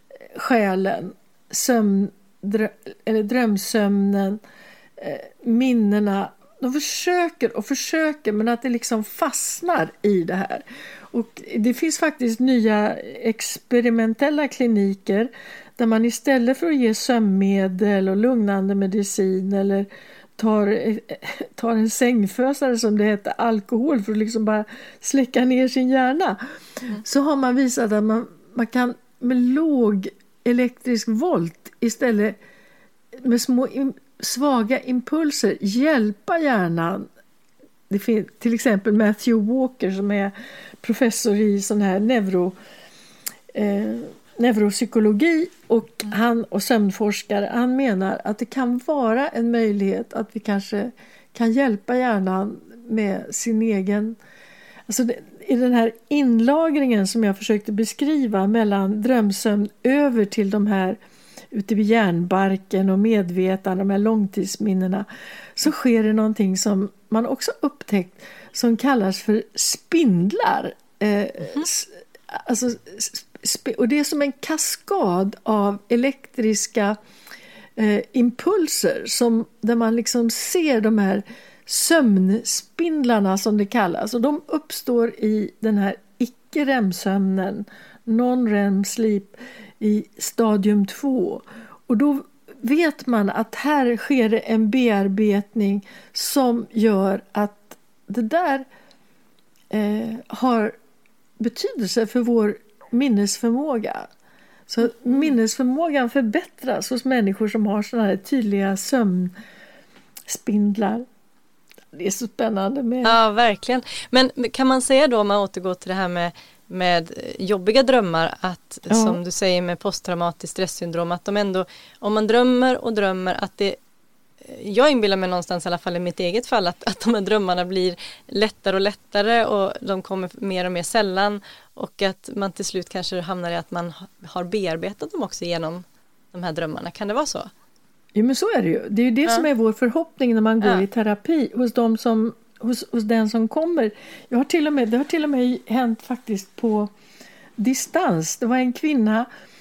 själen sömn Drö- eller drömsömnen, eh, minnena, de försöker och försöker, men att det liksom fastnar i det här. Och det finns faktiskt nya experimentella kliniker där man istället för att ge sömnmedel och lugnande medicin eller tar, tar en sängfösare, som det heter, alkohol, för att liksom bara släcka ner sin hjärna, mm. så har man visat att man, man kan med låg elektrisk volt istället med små in, svaga impulser hjälpa hjärnan. Det finns till exempel Matthew Walker som är professor i sån här neuro, eh, neuropsykologi och han och sömnforskare, han menar att det kan vara en möjlighet att vi kanske kan hjälpa hjärnan med sin egen, alltså det, i den här inlagringen som jag försökte beskriva mellan drömsömn över till de här ute vid hjärnbarken och medvetande, de här långtidsminnena, så sker det någonting som man också upptäckt som kallas för spindlar. Eh, mm-hmm. Alltså, sp- och det är som en kaskad av elektriska eh, impulser som, där man liksom ser de här sömnspindlarna som det kallas, och de uppstår i den här icke-REM-sömnen, non-REM sleep, i stadium två, och då vet man att här sker det en bearbetning som gör att det där eh, har betydelse för vår minnesförmåga. Så minnesförmågan förbättras hos människor som har sådana här tydliga sömnspindlar. Det är så spännande med... Ja, verkligen. Men kan man säga då, om man återgår till det här med, med jobbiga drömmar, att ja. som du säger med posttraumatiskt stresssyndrom, att de ändå, om man drömmer och drömmer, att det, jag inbillar mig någonstans, i alla fall i mitt eget fall, att, att de här drömmarna blir lättare och lättare och de kommer mer och mer sällan, och att man till slut kanske hamnar i att man har bearbetat dem också genom de här drömmarna. Kan det vara så? Jo, men så är det ju. Det är ju det ja. som är vår förhoppning när man går ja. i terapi hos, de som, hos, hos den som kommer. Jag har till och med, det har till och med hänt faktiskt på distans. Det var en kvinna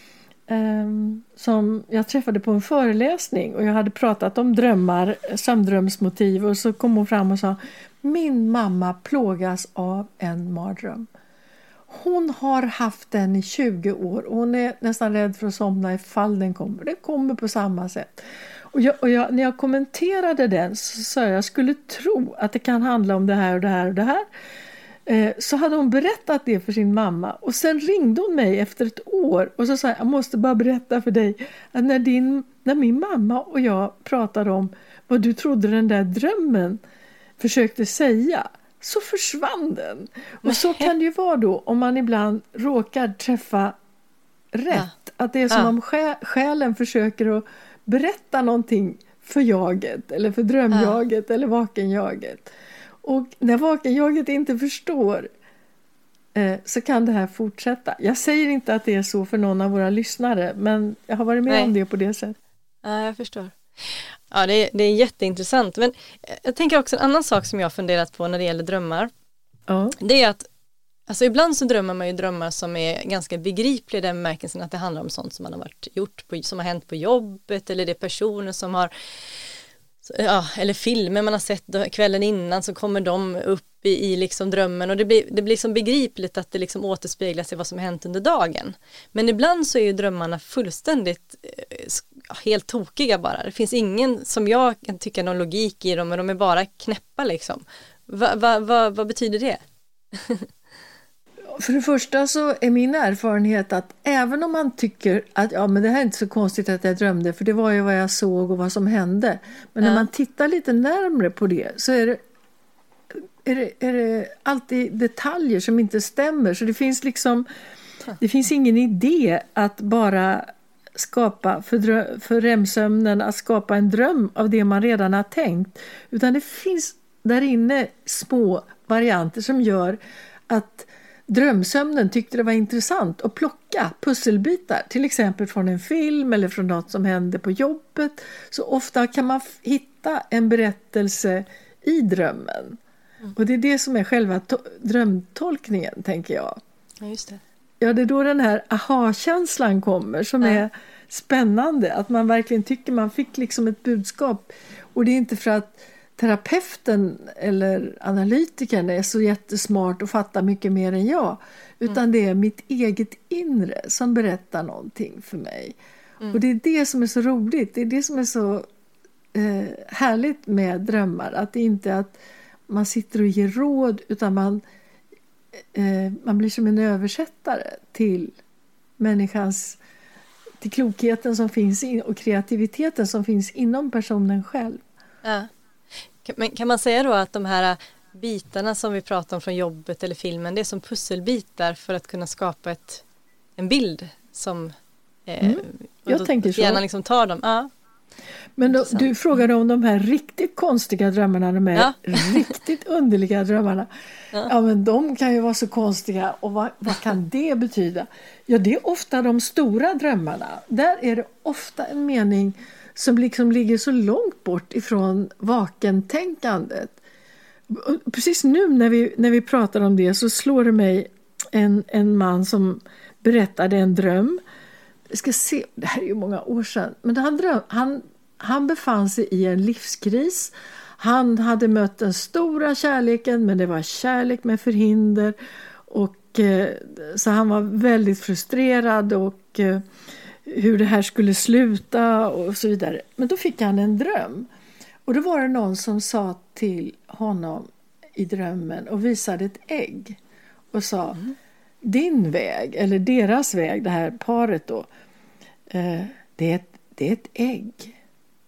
eh, som jag träffade på en föreläsning, och jag hade pratat om drömmar, sömndrömsmotiv, och så kom hon fram och sa: min mamma plågas av en mardröm. Hon har haft den i tjugo år och hon är nästan rädd för att somna ifall den kommer. Den kommer på samma sätt. Och, jag, och jag, när jag kommenterade den så sa jag, jag skulle tro att det kan handla om det här och det här och det här. Eh, så hade hon berättat det för sin mamma. Och sen ringde hon mig efter ett år och så sa jag, jag måste bara berätta för dig att när, din, när min mamma och jag pratade om vad du trodde den där drömmen försökte säga, så försvann den. Och så kan det ju vara då om man ibland råkar träffa rätt. Ja. Att det är som ja. om sjä- själen försöker att berätta någonting för jaget eller för drömjaget ja. eller vakenjaget. Och när vakenjaget inte förstår eh, så kan det här fortsätta. Jag säger inte att det är så för någon av våra lyssnare, men jag har varit med Nej. om det på det sättet. Ja, jag förstår. Ja, det är, det är jätteintressant. Men jag tänker också en annan sak som jag har funderat på när det gäller drömmar. Ja. Det är att alltså ibland så drömmer man ju drömmar som är ganska begripliga i den bemärkelsen att det handlar om sånt som man har varit gjort på, som har hänt på jobbet, eller det är personer som har, ja, eller filmer man har sett kvällen innan, så kommer de upp i, i liksom drömmen, och det blir, det blir liksom begripligt att det liksom återspeglar sig vad som har hänt under dagen. Men ibland så är ju drömmarna fullständigt helt tokiga bara. Det finns ingen, som jag kan tycka, någon logik i dem, men de är bara knäppa liksom. Va, va, va, vad betyder det? För det första så är min erfarenhet att även om man tycker att ja, men det här är inte så konstigt att jag drömde, för det var ju vad jag såg och vad som hände. Men ja. när man tittar lite närmare på det så är det, är det, är det alltid detaljer som inte stämmer. Så det finns liksom, det finns ingen idé att bara skapa för, drö- för REM-sömnen, att skapa en dröm av det man redan har tänkt. Utan det finns där inne små varianter som gör att drömsömnen tyckte det var intressant att plocka pusselbitar, till exempel från en film eller från något som hände på jobbet. Så ofta kan man f- hitta en berättelse i drömmen. Mm. Och det är det som är själva to- drömtolkningen, tänker jag. Ja, just det. Ja, det är då den här aha-känslan kommer som ja. är spännande. Att man verkligen tycker man fick liksom ett budskap. Och det är inte för att terapeuten eller analytikern är så jättesmart och fattar mycket mer än jag. Utan mm. det är mitt eget inre som berättar någonting för mig. Mm. Och det är det som är så roligt. Det är det som är så eh, härligt med drömmar. Att det inte är att man sitter och ger råd, utan man, eh, man blir som en översättare till människans, till klokheten som finns in, och kreativiteten som finns inom personen själv. Ja. Men kan man säga då att de här bitarna som vi pratar om från jobbet eller filmen, det är som pusselbitar för att kunna skapa ett, en bild som eh, mm. jag då, tänker så. Gärna liksom tar dem. Ja. Men då, du frågade om de här riktigt konstiga drömmarna, de här ja. riktigt underliga drömmarna. Ja. ja, men de kan ju vara så konstiga. Och vad, vad kan det betyda? Ja, det är ofta de stora drömmarna. Där är det ofta en mening som liksom ligger så långt bort ifrån vakentänkandet. Precis nu när vi, när vi pratar om det så slår det mig en, en man som berättade en dröm. Jag ska se, det här är ju många år sedan. Men han, dröm, han, han befann sig i en livskris. Han hade mött den stora kärleken, men det var kärlek med förhinder. Och, eh, så han var väldigt frustrerad och eh, hur det här skulle sluta och så vidare. Men då fick han en dröm. Och då var det någon som sa till honom i drömmen och visade ett ägg. Och sa, mm. din väg, eller deras väg, det här paret då. Eh, det, är ett, det är ett ägg.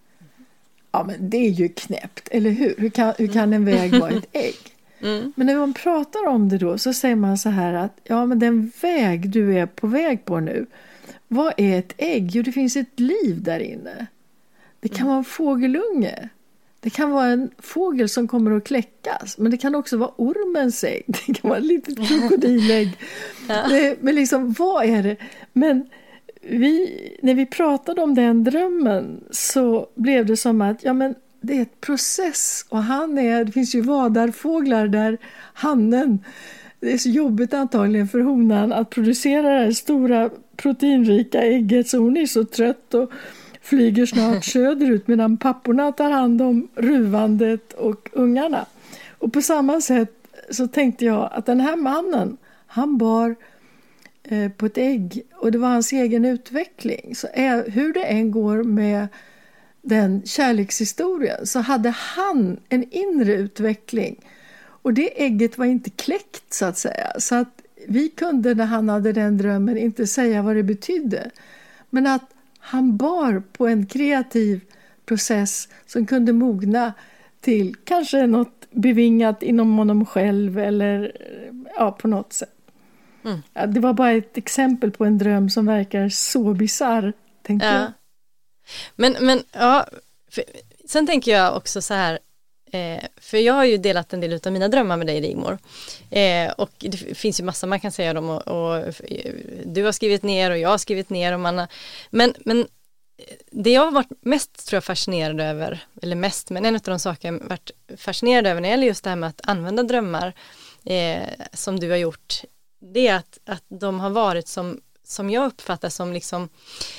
Ja, men det är ju knäppt, eller hur? Hur kan, hur kan en väg vara ett ägg? Mm. Men när man pratar om det då så säger man så här att ja, men den väg du är på väg på nu, vad är ett ägg? Jo, det finns ett liv där inne. Det kan vara en fågelunge. Det kan vara en fågel som kommer att kläckas. Men det kan också vara ormens ägg. Det kan vara ett litet krokodilägg. Ja. Det, men liksom, vad är det? Men vi, när vi pratade om den drömmen så blev det som att ja, men det är ett process. Och han är, det finns ju vadarfåglar där hannen, det är så jobbigt antagligen för honan att producera det här stora proteinrika ägget, så hon är så trött och flyger snart söderut medan papporna tar hand om ruvandet och ungarna. Och på samma sätt så tänkte jag att den här mannen, han bar eh, på ett ägg och det var hans egen utveckling. Så är, hur det än går med den kärlekshistorien så hade han en inre utveckling. Och det ägget var inte kläckt så att säga. Så att vi kunde när han hade den drömmen inte säga vad det betydde. Men att han bar på en kreativ process som kunde mogna till kanske något bevingat inom honom själv eller ja, på något sätt. Mm. Ja, det var bara ett exempel på en dröm som verkar så bizarr, tänkte ja. jag. Men, men ja, för, sen tänker jag också så här, eh, för jag har ju delat en del av mina drömmar med dig, Rigmor. Eh, och det finns ju massa man kan säga dem och, och du har skrivit ner och jag har skrivit ner och man har, men, men det jag har varit mest tror jag fascinerad över, eller mest, men en av de saker jag har varit fascinerad över när det gäller just det här med att använda drömmar eh, som du har gjort, det är att, att de har varit som, som jag uppfattar som liksom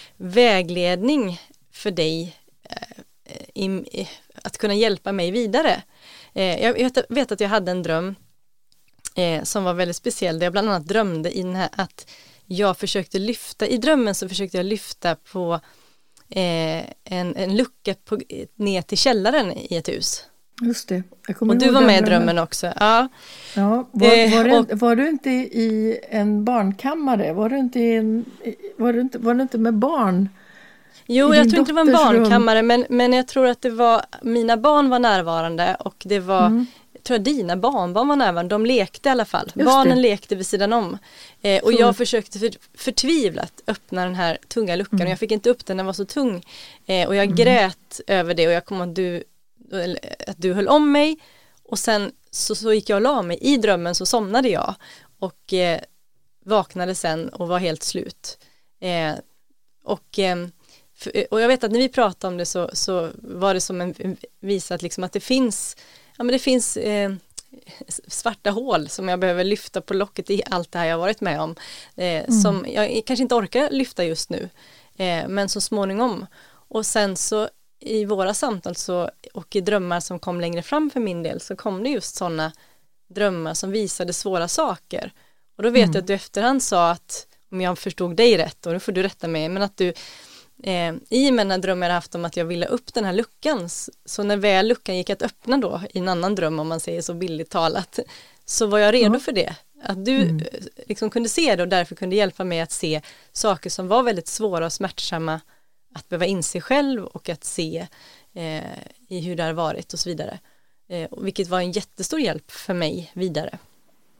vägledning för dig eh, i, i, att kunna hjälpa mig vidare. Eh, jag vet, vet att jag hade en dröm eh, som var väldigt speciell, där jag bland annat drömde i den här att jag försökte lyfta, i drömmen så försökte jag lyfta på eh, en, en lucka på, ner till källaren i ett hus. Just det. Jag och du var med i drömmen också. Ja. Ja, var, eh, var, det, och, var du inte i en barnkammare? Var du inte, i en, var du inte, var du inte med barn? Jo, jag tror inte det var en barnkammare, men, men jag tror att det var, mina barn var närvarande och det var, mm. jag tror att dina barnbarn var närvarande, de lekte i alla fall. Just Barnen det. lekte vid sidan om. Eh, och så. Jag försökte för, förtvivlat öppna den här tunga luckan mm. och jag fick inte upp den, den var så tung. Eh, och jag mm. grät över det och jag kom att du, att du höll om mig och sen så, så gick jag och la mig. I drömmen så somnade jag och eh, vaknade sen och var helt slut. Eh, och... Eh, Och jag vet att när vi pratade om det så, så var det som en visat liksom att det finns, ja men det finns eh, svarta hål som jag behöver lyfta på locket i allt det här jag har varit med om. Eh, mm. Som jag kanske inte orkar lyfta just nu, eh, men så småningom. Och sen så i våra samtal så, och i drömmar som kom längre fram för min del så kom det just sådana drömmar som visade svåra saker. Och då vet mm. jag att du efterhand sa att, om jag förstod dig rätt, och då får du rätta mig, men att du Eh, i mina drömmar jag haft om att jag ville upp den här luckan, så när väl luckan gick att öppna då i en annan dröm, om man säger så billigt talat, så var jag redo ja. för det, att du mm. liksom kunde se det och därför kunde hjälpa mig att se saker som var väldigt svåra och smärtsamma att behöva inse själv och att se eh, i hur det har varit och så vidare, eh, vilket var en jättestor hjälp för mig vidare.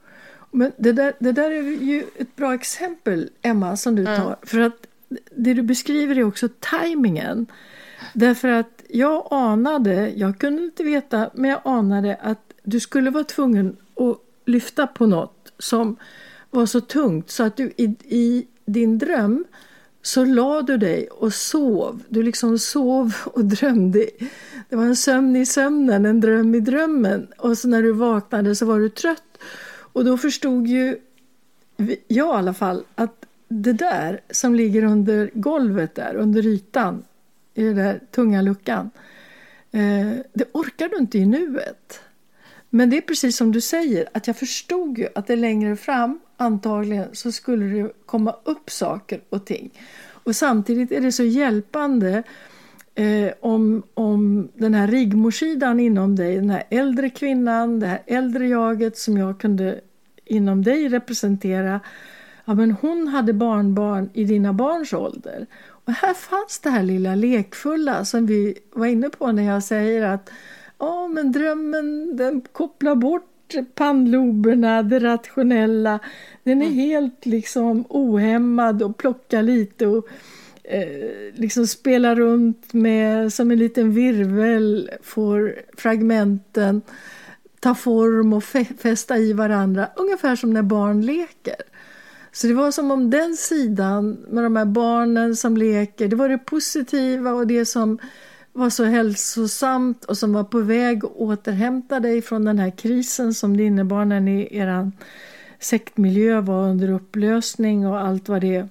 Men det där, det där är ju ett bra exempel, Emma, som du tar. Mm. För att det du beskriver är också tajmingen. Därför att jag anade, jag kunde inte veta, men jag anade att du skulle vara tvungen att lyfta på något som var så tungt så att du i, i din dröm så la du dig och sov. Du liksom sov och drömde. Det var en sömn i sömnen, en dröm i drömmen. Och så när du vaknade så var du trött. Och då förstod ju jag i alla fall att det där som ligger under golvet där, under ytan, i den där tunga luckan, eh, det orkar du inte i nuet. Men det är precis som du säger, att jag förstod ju att det längre fram antagligen så skulle det komma upp saker och ting. Och samtidigt är det så hjälpande eh, om, om den här rigmorsidan inom dig, den här äldre kvinnan, det här äldre jaget som jag kunde inom dig representera. Ja, men hon hade barnbarn i dina barns ålder. Och här fanns det här lilla lekfulla som vi var inne på när jag säger att ja, men drömmen, den kopplar bort pannloberna, det rationella. Den är mm. helt liksom ohämmad och plockar lite och eh, liksom spelar runt med som en liten virvel, får fragmenten ta form och fä- fästa i varandra. Ungefär som när barn leker. Så det var som om den sidan med de här barnen som leker, det var det positiva och det som var så hälsosamt och som var på väg att återhämta dig från den här krisen som det innebar när ni, eran sektmiljö var under upplösning och allt vad det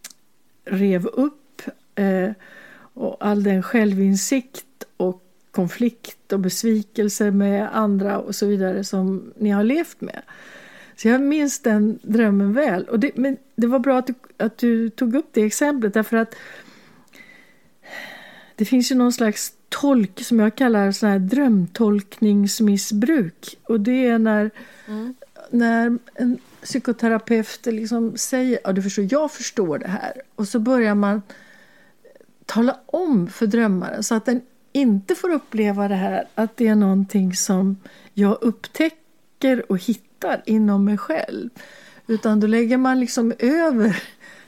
rev upp eh, och all den självinsikt och konflikt och besvikelse med andra och så vidare som ni har levt med. Så jag minns den drömmen väl. Och det, men det var bra att du, att du tog upp det exemplet därför att det finns ju någon slags tolk som jag kallar sån här drömtolkningsmissbruk. Och det är när, mm. när en psykoterapeut liksom säger, ja du förstår, jag förstår det här. Och så börjar man tala om för drömmaren så att den inte får uppleva det här. Att det är någonting som jag upptäcker och hittar inom mig själv. Utan då lägger man liksom över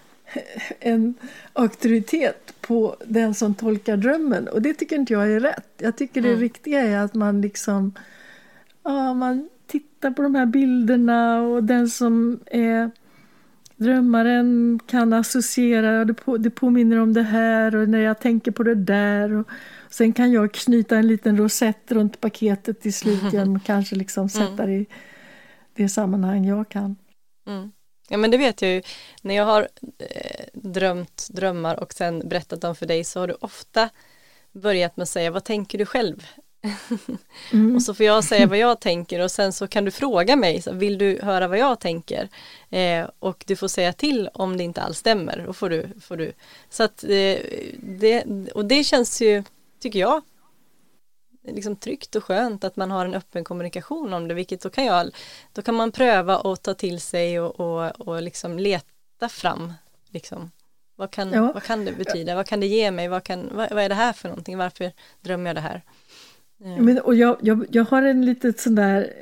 en auktoritet på den som tolkar drömmen. Och det tycker inte jag är rätt. Jag tycker mm. det riktiga är att man liksom ja, man tittar på de här bilderna och den som är drömmaren kan associera, det, på, det påminner om det här och när jag tänker på det där och sen kan jag knyta en liten rosett runt paketet till slut igen och kanske liksom sätta det i det sammanhang jag kan. Mm. Ja, men det vet jag ju. När jag har eh, drömt drömmar och sen berättat dem för dig så har du ofta börjat med att säga, vad tänker du själv? Mm. Och så får jag säga vad jag tänker och sen så kan du fråga mig, så vill du höra vad jag tänker? Eh, och du får säga till om det inte alls stämmer. Och får du, får du. Så att eh, det, och det känns ju, tycker jag, liksom tryggt och skönt att man har en öppen kommunikation om det, vilket då kan jag, då kan man pröva och ta till sig och, och, och liksom leta fram liksom, vad kan, ja. vad kan det betyda, vad kan det ge mig, vad, kan, vad, vad är det här för någonting, varför drömmer jag det här? Ja. Men, och jag, jag, jag har en litet sån där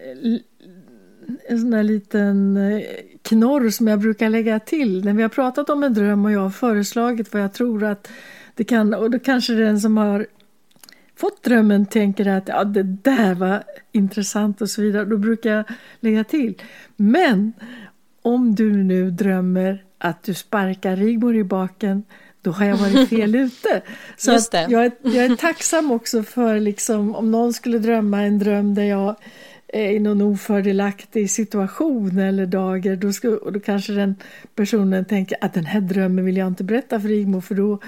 en sån där liten knorr som jag brukar lägga till när vi har pratat om en dröm och jag har föreslagit vad jag tror att det kan, och då kanske den som har fått drömmen tänker att ja, det där var intressant och så vidare. Då brukar jag lägga till. Men om du nu drömmer att du sparkar Rigmor i baken, då har jag varit fel ute. Så Just det. Att jag, är, jag är tacksam också för liksom, om någon skulle drömma en dröm där jag är i någon ofördelaktig situation eller dagar, då, ska, och då kanske den personen tänker att den här drömmen vill jag inte berätta för Rigmor för då,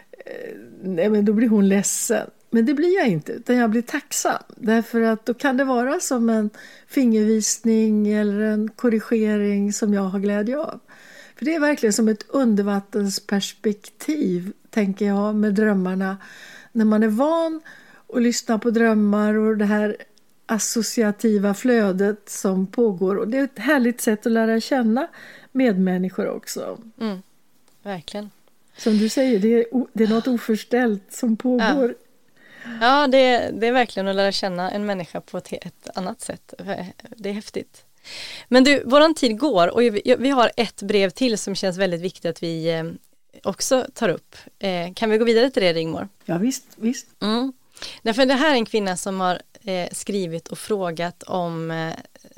eh, men då blir hon ledsen. Men det blir jag inte, utan jag blir tacksam. Därför att då kan det vara som en fingervisning eller en korrigering som jag har glädje av. För det är verkligen som ett undervattensperspektiv, tänker jag, med drömmarna. När man är van att lyssna på drömmar och det här associativa flödet som pågår. Och det är ett härligt sätt att lära känna medmänniskor också. Mm, verkligen. Som du säger, det är, det är något oförställt som pågår. Ja. Ja, det, det är verkligen att lära känna en människa på ett, ett annat sätt. Det är häftigt. Men du, våran tid går och vi, vi har ett brev till som känns väldigt viktigt att vi eh, också tar upp. Eh, kan vi gå vidare till det, Rigmor? Ja, visst, visst. Mm. Därför det här är en kvinna som har eh, skrivit och frågat om eh,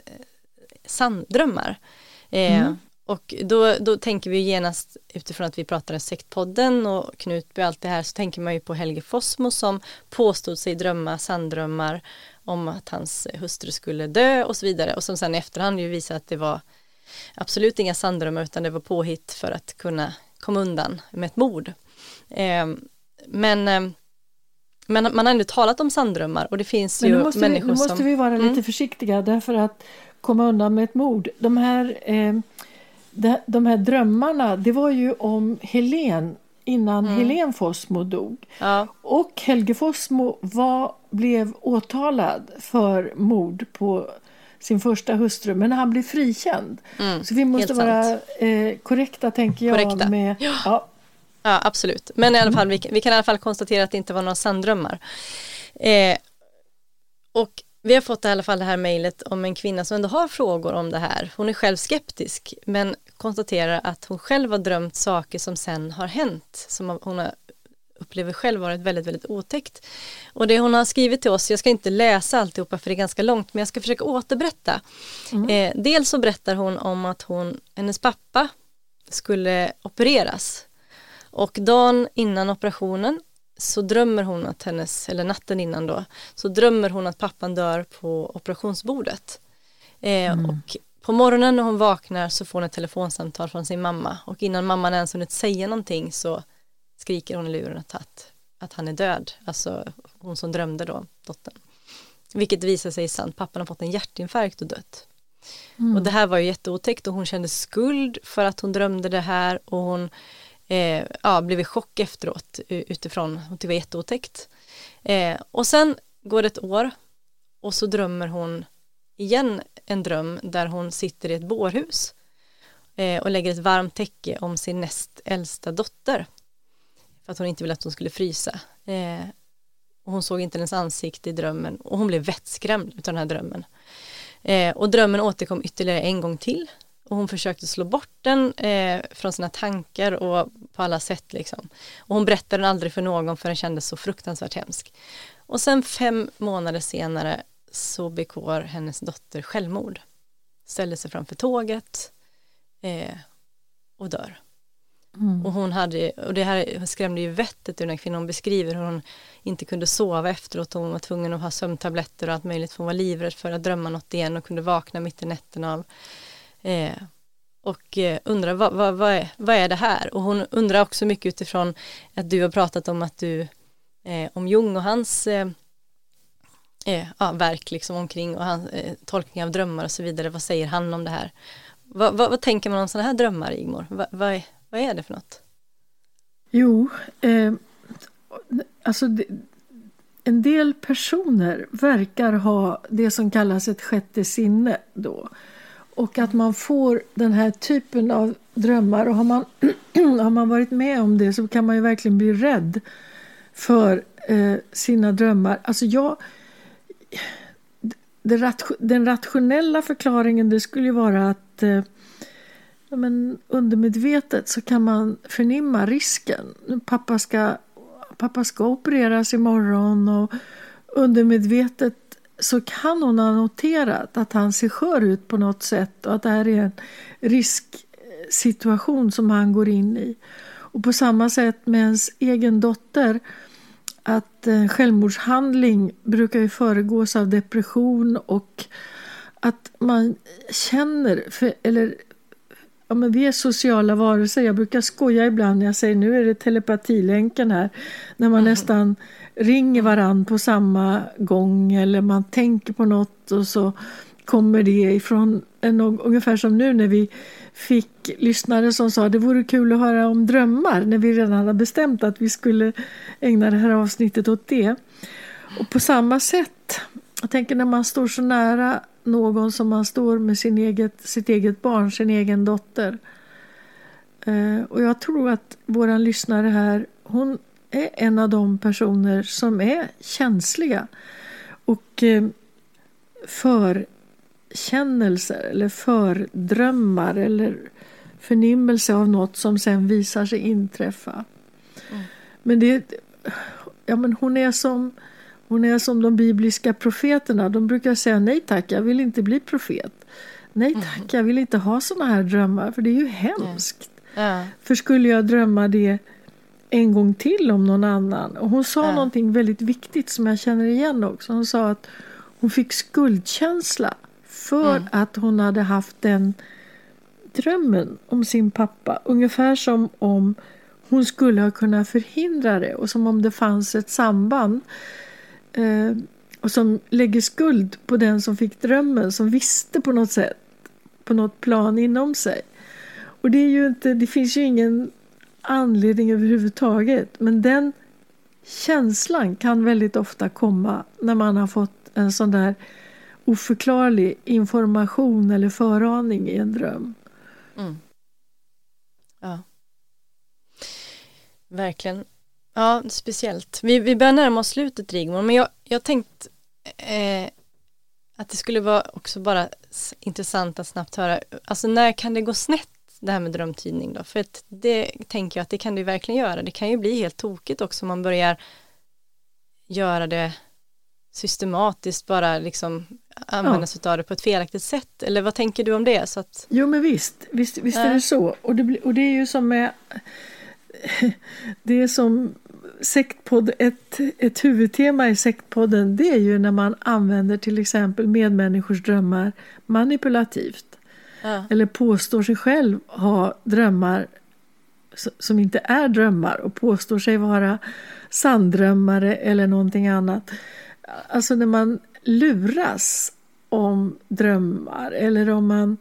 sanddrömmar. Eh, mm. Och då, då tänker vi genast utifrån att vi pratar om sektpodden och Knutby och allt det här, så tänker man ju på Helge Fossmo som påstod sig drömma sanddrömmar om att hans hustru skulle dö och så vidare, och som sen i efterhand ju visar att det var absolut inga sanddrömmar utan det var påhitt för att kunna komma undan med ett mord. Eh, men, eh, men man har ändå talat om sanddrömmar och det finns men ju måste människor vi, nu som... måste vi vara lite mm. försiktiga därför att komma undan med ett mord. De här, eh, de, de här drömmarna, det var ju om Helen innan mm. Helen Fossmo dog. Ja. Och Helge Fossmo var, blev åtalad för mord på sin första hustru, men han blev frikänd. Mm. Så vi måste vara eh, korrekta, tänker jag. Korrekta. Med, ja. Ja. ja, absolut. Men i alla fall, vi, vi kan i alla fall konstatera att det inte var några sanddrömmar. Eh, och vi har fått i alla fall det här mejlet om en kvinna som ändå har frågor om det här. Hon är själv skeptisk, men konstaterar att hon själv har drömt saker som sen har hänt, som hon har upplever själv varit väldigt, väldigt otäckt. Och det hon har skrivit till oss, jag ska inte läsa alltihopa för det är ganska långt, men jag ska försöka återberätta. Mm. Eh, dels så berättar hon om att hon, hennes pappa skulle opereras. Och dagen innan operationen så drömmer hon att hennes, eller natten innan då, så drömmer hon att pappan dör på operationsbordet. Eh, mm. Och på morgonen när hon vaknar så får hon ett telefonsamtal från sin mamma. Och innan mamman ens hunnit säga någonting så skriker hon i luren att, att, att han är död. Alltså hon som drömde då, dottern. Vilket visar sig sant. Pappan har fått en hjärtinfarkt och dött. Mm. Och det här var ju jätteotäckt och hon kände skuld för att hon drömde det här. Och hon eh, ja, blev i chock efteråt utifrån. Och det var jätteotäckt. Eh, och sen går det ett år och så drömmer hon igen en dröm där hon sitter i ett bårhus. Eh, och lägger ett varmt täcke om sin näst äldsta dotter. För att hon inte ville att hon skulle frysa. Eh, och hon såg inte hennes ansikte i drömmen. Och hon blev vettskrämd av den här drömmen. Eh, och drömmen återkom ytterligare en gång till. Och hon försökte slå bort den eh, från sina tankar och på alla sätt. Liksom. Och hon berättade den aldrig för någon för den kändes så fruktansvärt hemsk. Och sen fem månader senare så begår hennes dotter självmord. Ställer sig framför tåget eh, och dör. Mm. Och hon hade, och det här skrämde ju vettet ur den här kvinnan. Hon beskriver hur hon inte kunde sova efteråt och hon var tvungen att ha sömntabletter och allt möjligt för hon var livrädd för att drömma något igen och kunde vakna mitt i natten av eh, och eh, undrar vad, vad, vad, är, vad är det här? Och hon undrar också mycket utifrån att du har pratat om att du eh, om Jung och hans eh, eh, ja, verk liksom omkring och hans eh, tolkning av drömmar och så vidare. Vad säger han om det här? Vad, vad, vad tänker man om sådana här drömmar, Rigmor? Vad, vad är Vad är det för något? Jo, eh, alltså det, en del personer verkar ha det som kallas ett sjätte sinne då. Och att man får den här typen av drömmar. Och har man, har man varit med om det så kan man ju verkligen bli rädd för eh, sina drömmar. Alltså jag... Det, den rationella förklaringen det skulle ju vara att... Eh, Ja, men undermedvetet så kan man förnimma risken. Pappa ska, pappa ska opereras imorgon och undermedvetet så kan hon ha noterat att han ser skör ut på något sätt och att det här är en risksituation som han går in i. Och på samma sätt med ens egen dotter att en självmordshandling brukar ju föregås av depression och att man känner för, eller ja, men vi är sociala varelser. Jag brukar skoja ibland när jag säger nu är det telepatilänken här. När man mm. nästan ringer varann på samma gång eller man tänker på något och så kommer det ifrån en, ungefär som nu när vi fick lyssnare som sa det vore kul att höra om drömmar när vi redan hade bestämt att vi skulle ägna det här avsnittet åt det. Och på samma sätt, jag tänker när man står så nära någon som man står med sin eget, sitt eget barn, sin egen dotter. Eh, och jag tror att våran lyssnare här, hon är en av de personer som är känsliga och eh, för förkännelser eller fördrömmar eller förnimmelse av något som sen visar sig inträffa. Mm. Men det, ja, men hon är som hon är som de bibliska profeterna. De brukar säga nej tack, jag vill inte bli profet. Nej tack, mm. jag vill inte ha såna här drömmar, för det är ju hemskt. Mm. Ja. För skulle jag drömma det en gång till om någon annan? Och hon sa ja. någonting väldigt viktigt som jag känner igen också. Hon sa att hon fick skuldkänsla för mm. att hon hade haft den drömmen om sin pappa. Ungefär som om hon skulle ha kunnat förhindra det, och som om det fanns ett samband eh, och som lägger skuld på den som fick drömmen, som visste på något sätt, på något plan inom sig. Och det är ju inte, det finns ju ingen anledning överhuvudtaget, men den känslan kan väldigt ofta komma när man har fått en sån där oförklarlig information eller föraning i en dröm. Mm. Ja. Verkligen. Ja, speciellt. Vi, vi börjar närma oss slutet, Rigmor, men jag, jag tänkt eh, att det skulle vara också bara intressant att snabbt höra, alltså när kan det gå snett, det här med drömtydning då? För att det tänker jag att det kan det verkligen göra. Det kan ju bli helt tokigt också om man börjar göra det systematiskt, bara liksom använda sig av det på ett felaktigt sätt. Eller vad tänker du om det? Så att... Jo, men visst, visst, visst äh. är det så. Och det, och det är ju som med det är som sektpodd, ett, ett huvudtema i sektpodden, det är ju när man använder till exempel medmänniskors drömmar manipulativt. Ja. Eller påstår sig själv ha drömmar som inte är drömmar och påstår sig vara sanndrömmare eller någonting annat. Alltså när man luras om drömmar, eller om man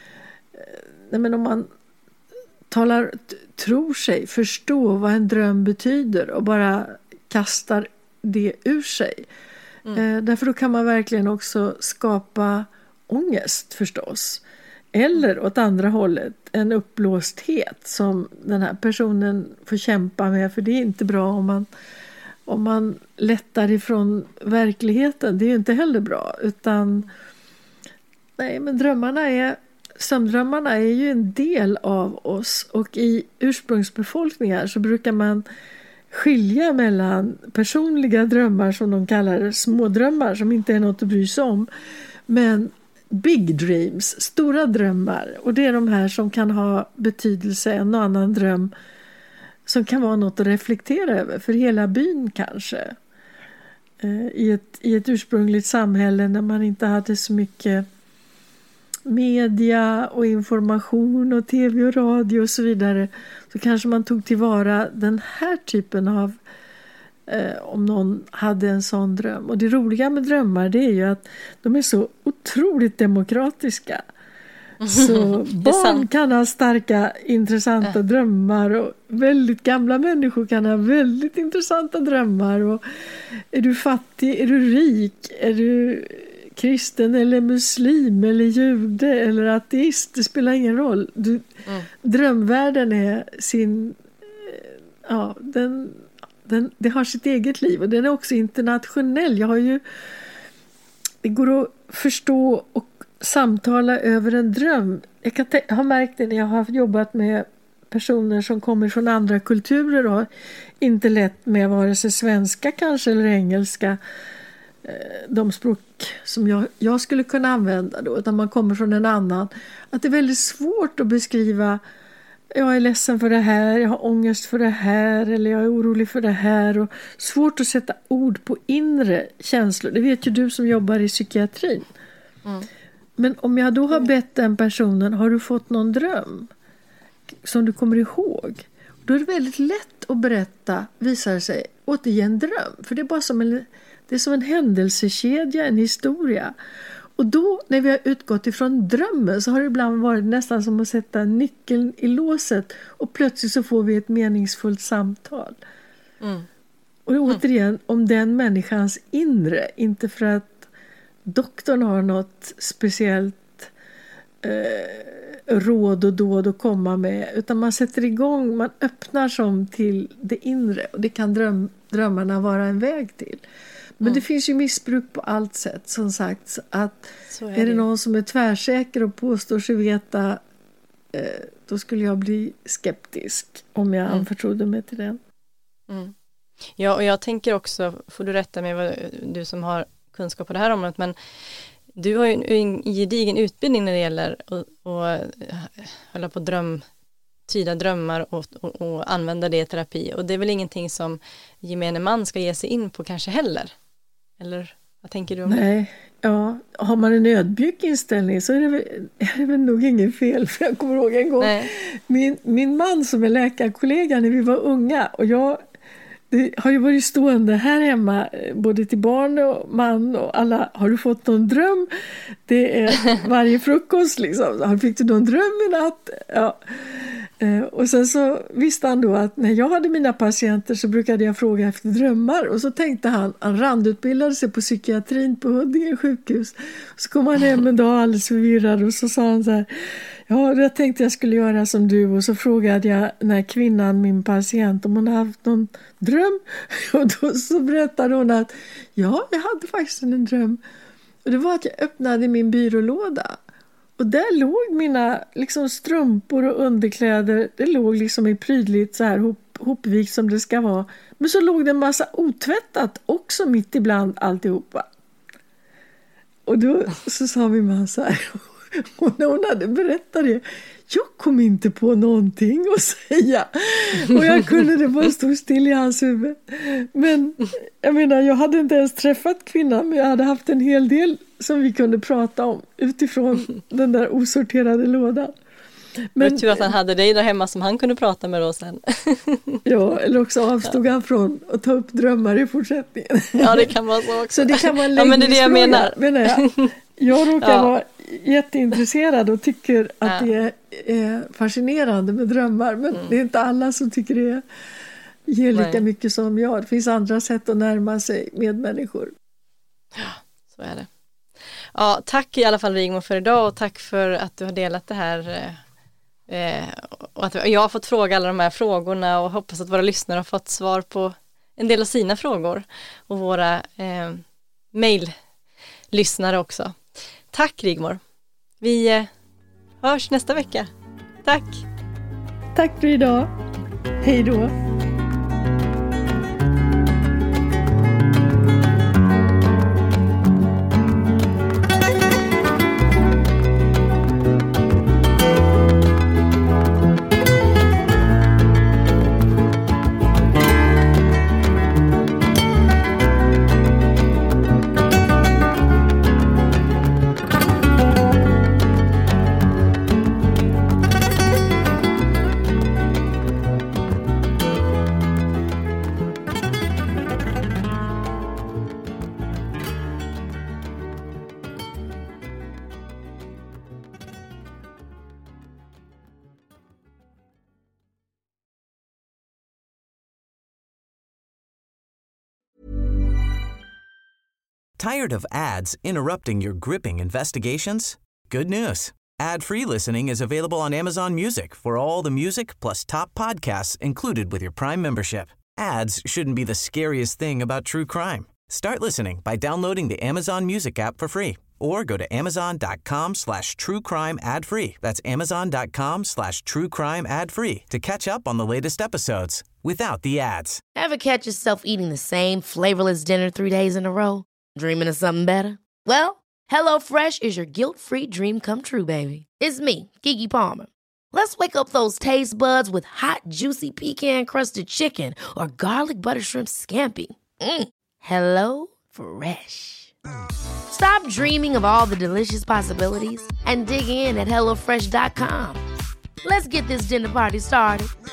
nej men om man talar, tror sig förstå vad en dröm betyder och bara kastar det ur sig. Mm. Eh, därför då kan man verkligen också skapa ångest förstås. Eller åt andra hållet en uppblåsthet som den här personen får kämpa med, för det är inte bra om man om man lättar ifrån verkligheten. Det är ju inte heller bra, utan nej, men drömmarna är sömndrömmarna är ju en del av oss, och i ursprungsbefolkningar så brukar man skilja mellan personliga drömmar som de kallar det, smådrömmar som inte är något att bry sig om, men big dreams, stora drömmar, och det är de här som kan ha betydelse, en och annan dröm som kan vara något att reflektera över för hela byn kanske. Eh, i, ett, I ett ursprungligt samhälle när man inte hade så mycket media och information och tv och radio och så vidare, så kanske man tog tillvara den här typen av eh, om någon hade en sån dröm. Och det roliga med drömmar, det är ju att de är så otroligt demokratiska. Så barn kan ha starka, intressanta äh. drömmar, och väldigt gamla människor kan ha väldigt intressanta drömmar. Och är du fattig, är du rik, är du kristen eller muslim eller jude eller ateist, det spelar ingen roll. Du, mm. Drömvärlden är sin, ja, den, den, det har sitt eget liv, och den är också internationell. Jag har ju, det går att förstå och samtala över en dröm. Jag kan te- har märkt det när jag har jobbat med personer som kommer från andra kulturer och inte lätt med vare sig svenska kanske eller engelska, de språk som jag, jag skulle kunna använda då, utan man kommer från en annan, att det är väldigt svårt att beskriva, jag är ledsen för det här, jag har ångest för det här, eller jag är orolig för det här, och svårt att sätta ord på inre känslor. Det vet ju du som jobbar i psykiatrin. Mm. Men om jag då har bett den personen, har du fått någon dröm som du kommer ihåg? Då är det väldigt lätt att berätta, visar sig, återge en dröm. För det är bara som en, det är som en händelsekedja, en historia. Och då, när vi har utgått ifrån drömmen, så har det ibland varit nästan som att sätta nyckeln i låset, och plötsligt så får vi ett meningsfullt samtal. Mm. Och det är återigen om den människans inre, inte för att doktorn har något speciellt eh, råd och dåd att komma med, utan man sätter igång, man öppnar som till det inre, och det kan dröm, drömmarna vara en väg till. Men mm. det finns ju missbruk på allt sätt, som sagt. Att är, är det någon som är tvärsäker och påstår sig veta, eh, då skulle jag bli skeptisk om jag mm. anförtrodde mig till den. Mm. Ja, och jag tänker också, får du rätta mig, vad, du som har kunskap på det här området, men du har ju en, en gedigen utbildning när det gäller att, att hålla på dröm, tyda drömmar och, och, och använda det i terapi. Och det är väl ingenting som gemene man ska ge sig in på kanske heller? Eller vad tänker du om det? Nej, ja. Har man en ödmjuk inställning så är det väl, är det väl nog inget fel. För jag kommer ihåg en gång, min, min man som är läkarkollega när vi var unga, och jag det har ju varit stående här hemma, både till barn och man och alla. Har du fått någon dröm? Det är varje frukost liksom. Har fick du någon dröm i natt? Ja. Och sen så visste han då att när jag hade mina patienter så brukade jag fråga efter drömmar. Och så tänkte han, han randutbildade sig på psykiatrin på Huddinge sjukhus. Så kom han hem en dag alldeles förvirrad och så sa han så här: ja, jag tänkte jag skulle göra som du. Och så frågade jag den här kvinnan, min patient, om hon hade haft någon dröm. Och då så berättade hon att ja, jag hade faktiskt en dröm. Och det var att jag öppnade min byrålåda. Och där låg mina liksom strumpor och underkläder. Det låg liksom i prydligt så här hop, hopvikt som det ska vara. Men så låg det en massa otvättat också mitt ibland alltihopa. Och då så sa min man så här. Och när hon hade berättat det, jag kom inte på någonting att säga. Och jag kunde det bara stå still i hans huvud. Men jag menar, jag hade inte ens träffat kvinnan, men jag hade haft en hel del som vi kunde prata om utifrån den där osorterade lådan. Men det tur att han hade dig där hemma som han kunde prata med då sen. Ja, eller också avstod ja. han från att ta upp drömmar i fortsättningen. Ja, det kan vara så också. Så det kan vara en ja, men det är det jag menar. menar jag. Jag råkar ja. vara jätteintresserad och tycker att ja. det är, är fascinerande med drömmar. Men mm. det är inte alla som tycker det ger lika Nej. mycket som jag. Det finns andra sätt att närma sig med människor. Ja, så är det. Ja, tack i alla fall Rigmor för idag, och tack för att du har delat det här. Eh, och att jag har fått fråga alla de här frågorna, och hoppas att våra lyssnare har fått svar på en del av sina frågor, och våra eh, mejllyssnare också. Tack Rigmor. Vi eh, hörs nästa vecka. Tack. Tack för idag. Hej då. Tired of ads interrupting your gripping investigations? Good news. Ad-free listening is available on Amazon Music for all the music plus top podcasts included with your Prime membership. Ads shouldn't be the scariest thing about true crime. Start listening by downloading the Amazon Music app for free or go to amazon.com slash true crime ad free. That's amazon.com slash true crime ad free to catch up on the latest episodes without the ads. Ever catch yourself eating the same flavorless dinner three days in a row? Dreaming of something better? Well, HelloFresh is your guilt-free dream come true, baby. It's me, Keke Palmer. Let's wake up those taste buds with hot, juicy pecan-crusted chicken or garlic butter shrimp scampi. Mm. Hello Fresh. Stop dreaming of all the delicious possibilities and dig in at hello fresh dot com. Let's get this dinner party started.